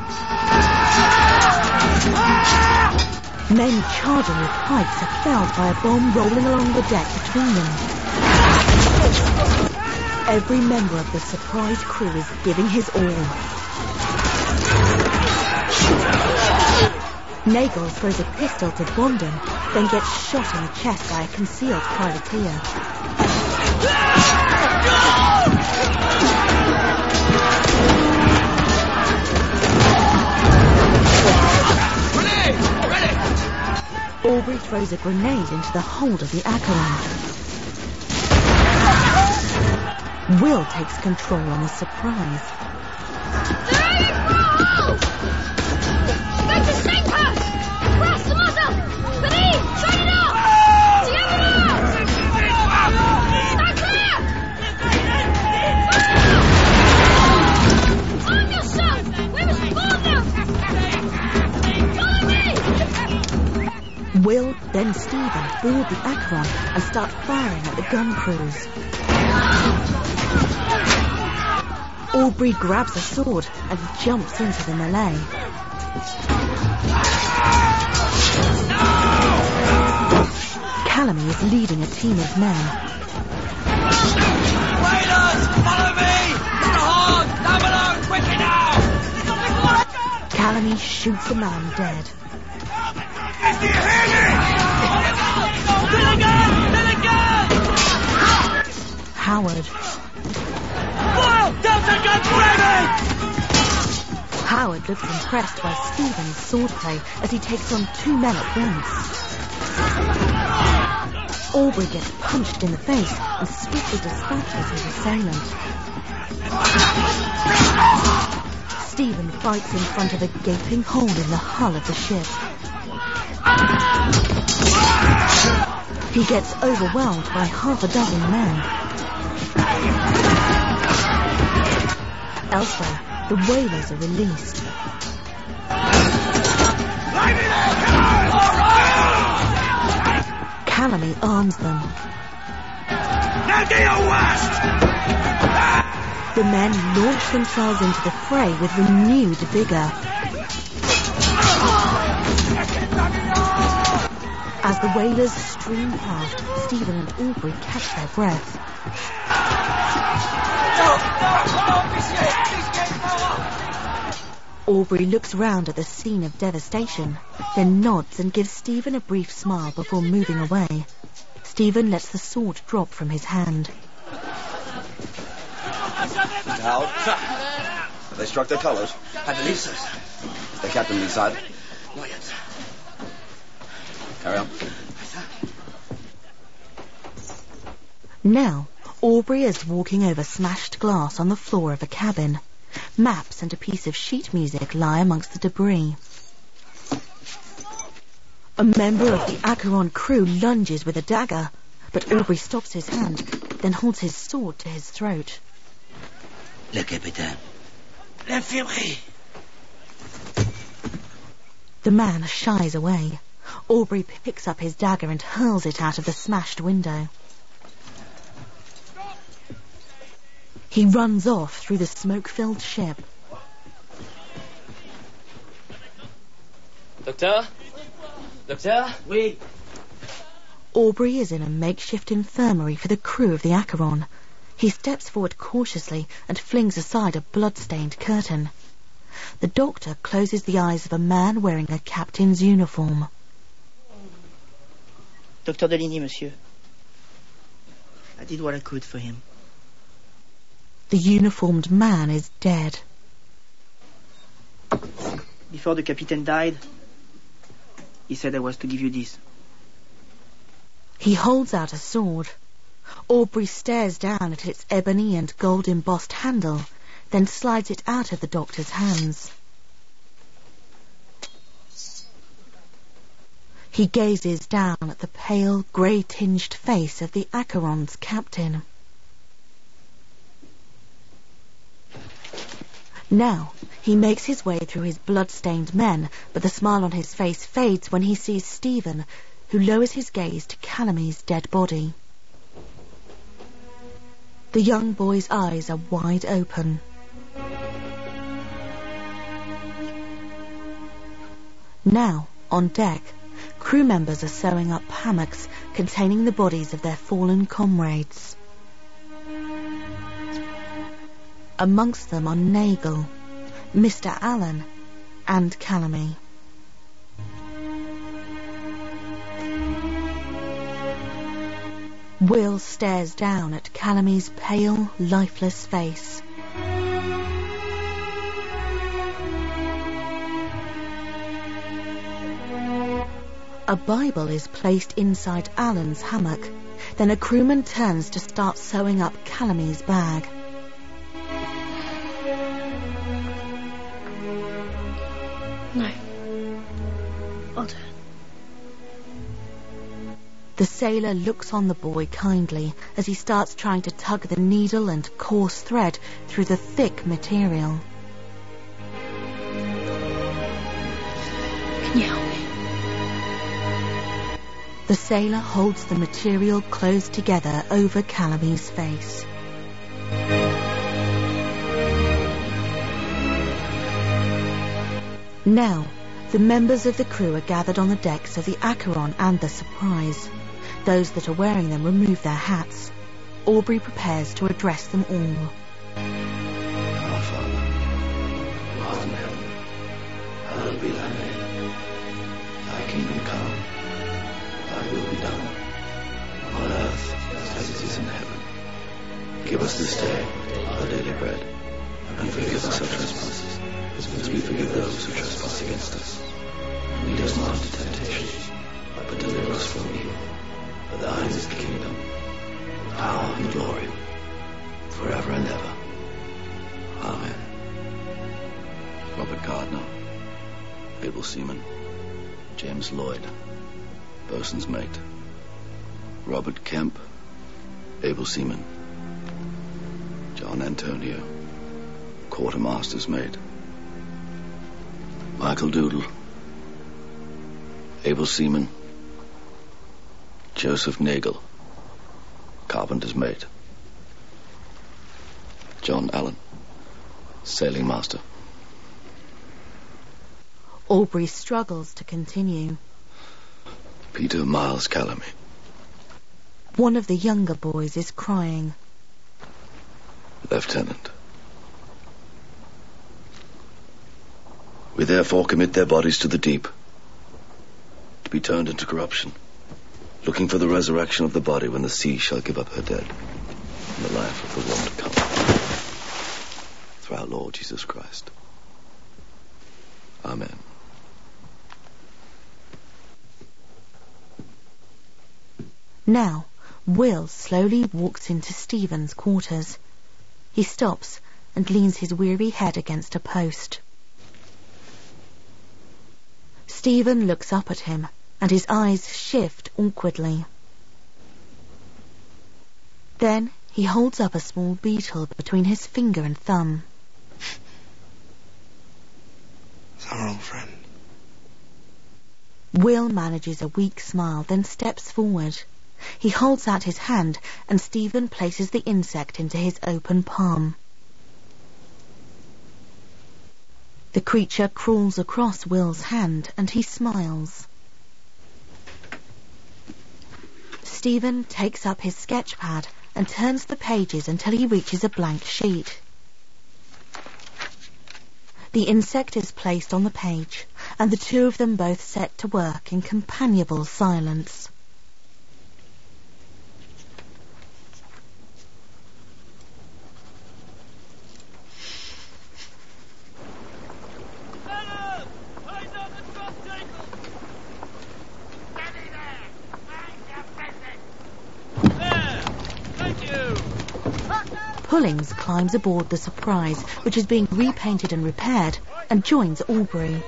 Men charging with pikes are felled by a bomb rolling along the deck between them. Every member of the Surprise crew is giving his all. Nagel throws a pistol to Bonden, then gets shot in the chest by a concealed privateer. Aubrey throws a grenade into the hold of the Acheron. Will takes control on the Surprise. Go to sinker! Cross the muzzle! Beneath! Shut it up! Together now! Stand clear! Arm yourself! We must board them! Then Stephen board the Acheron and start firing at the gun crews. Aubrey grabs a sword and jumps into the melee. Calamy is leading a team of men. Wailers! Follow me! To the horn! Down below! Quickly now! Calamy shoots a man dead. Do you hear me? To the gun! To the gun! Howard. Whoa! Delta guns ready! Howard looks impressed by Stephen's swordplay as he takes on two men at once. Aubrey gets punched in the face and swiftly dispatches his assailant. Stephen fights in front of a gaping hole in the hull of the ship. He gets overwhelmed by half a dozen men. Elsewhere, the whalers are released. Calamy arms them. Now to your west! The men launch themselves into the fray with renewed vigour. As the whalers stream past, Stephen and Aubrey catch their breath. Aubrey looks round at the scene of devastation, then nods and gives Stephen a brief smile before moving away. Stephen lets the sword drop from his hand. Now, have they struck their colours? I believe so, sir. Is the captain inside? Not yet, sir. Carry on. Now, Aubrey is walking over smashed glass on the floor of a cabin. Maps and a piece of sheet music lie amongst the debris. A member of the Acheron crew lunges with a dagger, but Aubrey stops his hand, then holds his sword to his throat. Le capitaine. L'infirmerie. The man shies away. Aubrey picks up his dagger and hurls it out of the smashed window. He runs off through the smoke-filled ship. Docteur? Docteur? Oui. Aubrey is in a makeshift infirmary for the crew of the Acheron. He steps forward cautiously and flings aside a blood-stained curtain. The doctor closes the eyes of a man wearing a captain's uniform. Doctor Deligny, monsieur. I did what I could for him. The uniformed man is dead. Before the captain died, he said I was to give you this. He holds out a sword. Aubrey stares down at its ebony and gold-embossed handle, then slides it out of the doctor's hands. He gazes down at the pale, grey-tinged face of the Acheron's captain. Now, he makes his way through his blood-stained men, but the smile on his face fades when he sees Stephen, who lowers his gaze to Calamy's dead body. The young boy's eyes are wide open. Now, on deck, crew members are sewing up hammocks containing the bodies of their fallen comrades. Amongst them are Nagel, Mister Allen, and Calamy. Will stares down at Calamy's pale, lifeless face. A Bible is placed inside Allen's hammock. Then a crewman turns to start sewing up Calamy's bag. No. I'll do it. The sailor looks on the boy kindly as he starts trying to tug the needle and coarse thread through the thick material. Can you help me? The sailor holds the material closed together over Calamy's face. Now, the members of the crew are gathered on the decks of the Acheron and the Surprise. Those that are wearing them remove their hats. Aubrey prepares to address them all. Our Father, who art in heaven, hallowed be thy name. Thy kingdom come, thy will be done, on earth as it is in heaven. Give us this day our daily bread, and forgive us our trespasses, as we forgive those who trespass against us. And lead us not into temptation, but deliver us from evil. For thine is the kingdom, the power and the glory, forever and ever. Amen. Robert Gardner, able seaman. James Lloyd, boatswain's mate. Robert Kemp, able seaman. John Antonio, quartermaster's mate. Michael Doodle, able seaman. Joseph Nagel, carpenter's mate. John Allen, sailing master. Aubrey struggles to continue. Peter Miles Calamy. One of the younger boys is crying. Lieutenant. We therefore commit their bodies to the deep, to be turned into corruption, looking for the resurrection of the body when the sea shall give up her dead, and the life of the world to come. Through our Lord Jesus Christ. Amen. Now, Will slowly walks into Stephen's quarters. He stops and leans his weary head against a post. Stephen looks up at him, and his eyes shift awkwardly. Then he holds up a small beetle between his finger and thumb. It's our old friend. Will manages a weak smile, then steps forward. He holds out his hand, and Stephen places the insect into his open palm. The creature crawls across Will's hand, and he smiles. Stephen takes up his sketch pad and turns the pages until he reaches a blank sheet. The insect is placed on the page, and the two of them both set to work in companionable silence. Pullings climbs aboard the Surprise, which is being repainted and repaired, and joins Aubrey.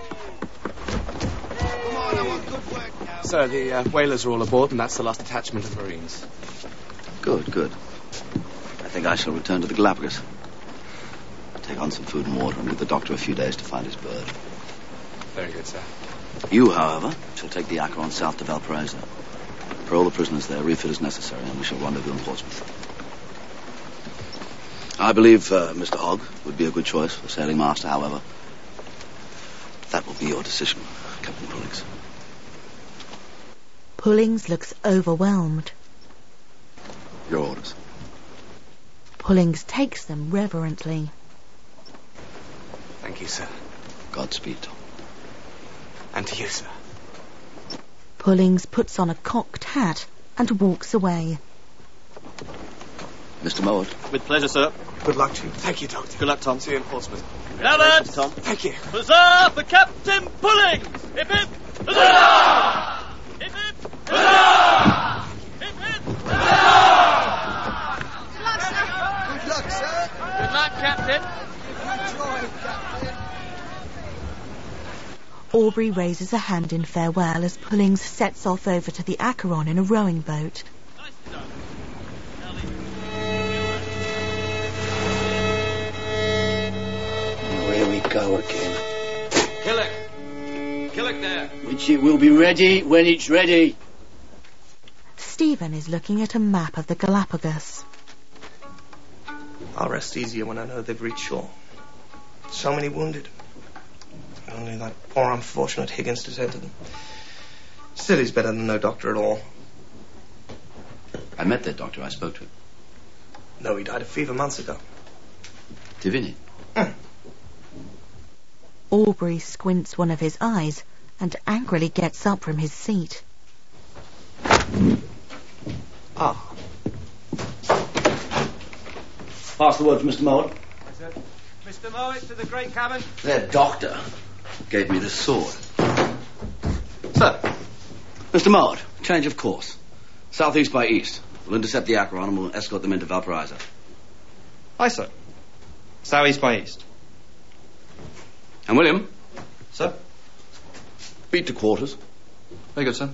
Sir, the uh, whalers are all aboard, and that's the last detachment of Marines. Good, good. I think I shall return to the Galapagos. Take on some food and water and give the doctor a few days to find his bird. Very good, sir. You, however, shall take the Acheron south to Valparaiso. Parole the prisoners there, refit as necessary, and we shall rendezvous in Portsmouth. I believe uh, Mister Hogg would be a good choice for sailing master, however. That will be your decision, Captain Pullings. Pullings looks overwhelmed. Your orders. Pullings takes them reverently. Thank you, sir. Godspeed, Tom. And to you, sir. Pullings puts on a cocked hat and walks away. Mister Mowat. With pleasure, sir. Good luck to you. Thank you, Doctor. Good luck, Tom. See you in Portsmouth. Now, Tom. Thank you. Huzzah for Captain Pullings! Hip hip! Huzzah! Hip hip! Huzzah! Hip hip! Huzzah! Good luck, sir. Good luck, Captain. Enjoy, Captain. Aubrey raises a hand in farewell as Pullings sets off over to the Acheron in a rowing boat. Here we go again. Killick! Killick there! Which it will be ready when it's ready. Stephen is looking at a map of the Galapagos. I'll rest easier when I know they've reached shore. So many wounded. Only that poor unfortunate Higgins to tend to them. Still, he's better than no doctor at all. I met that doctor. I spoke to him. No, he died of fever months ago. Divini? Mm. Aubrey squints one of his eyes and angrily gets up from his seat. Ah. Pass the word for Mister Mowat. Yes, sir. Mister Mowat to the great cabin. Their doctor gave me this sword. Sir, Mister Mowat, change of course. Southeast by east. We'll intercept the Acheron and we'll escort them into Valparaiso. Aye, sir. Southeast by east. And William? Sir? Beat to quarters. Very good, sir.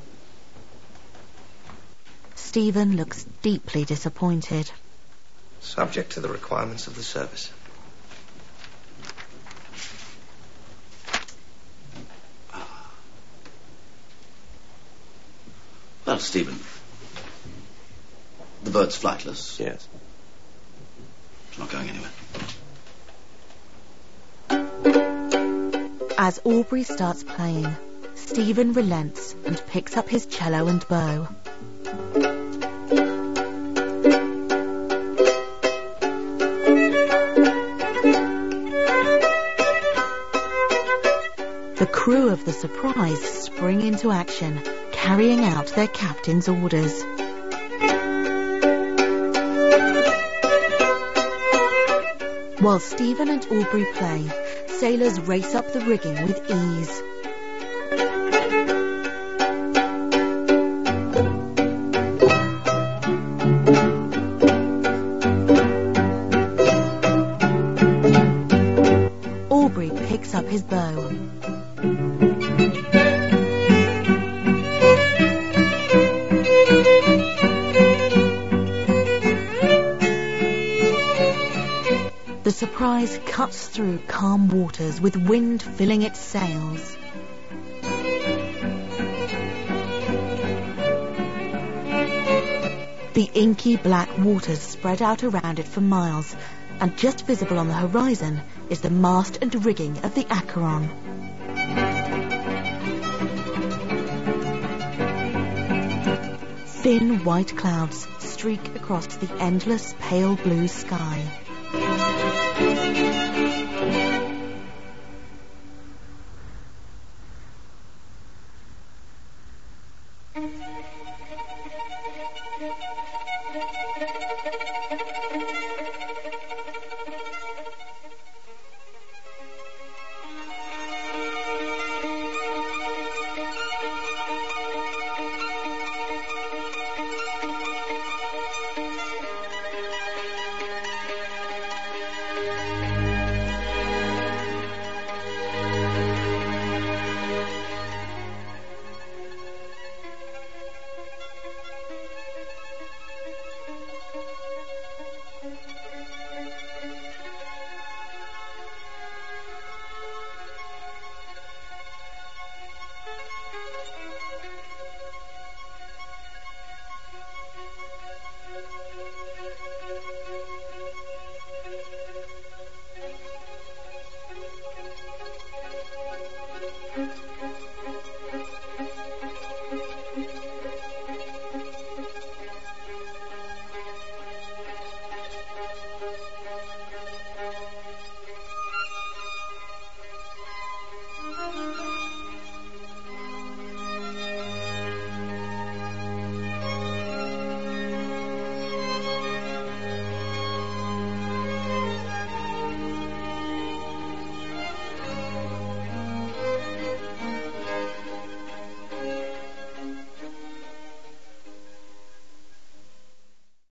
Stephen looks deeply disappointed. Subject to the requirements of the service. Well, Stephen, the bird's flightless. Yes. It's not going anywhere. As Aubrey starts playing, Stephen relents and picks up his cello and bow. The crew of the Surprise spring into action, carrying out their captain's orders. While Stephen and Aubrey play, sailors race up the rigging with ease. Aubrey picks up his bow. The Surprise cuts through calm waters with wind filling its sails. The inky black waters spread out around it for miles, and just visible on the horizon is the mast and rigging of the Acheron. Thin white clouds streak across the endless pale blue sky.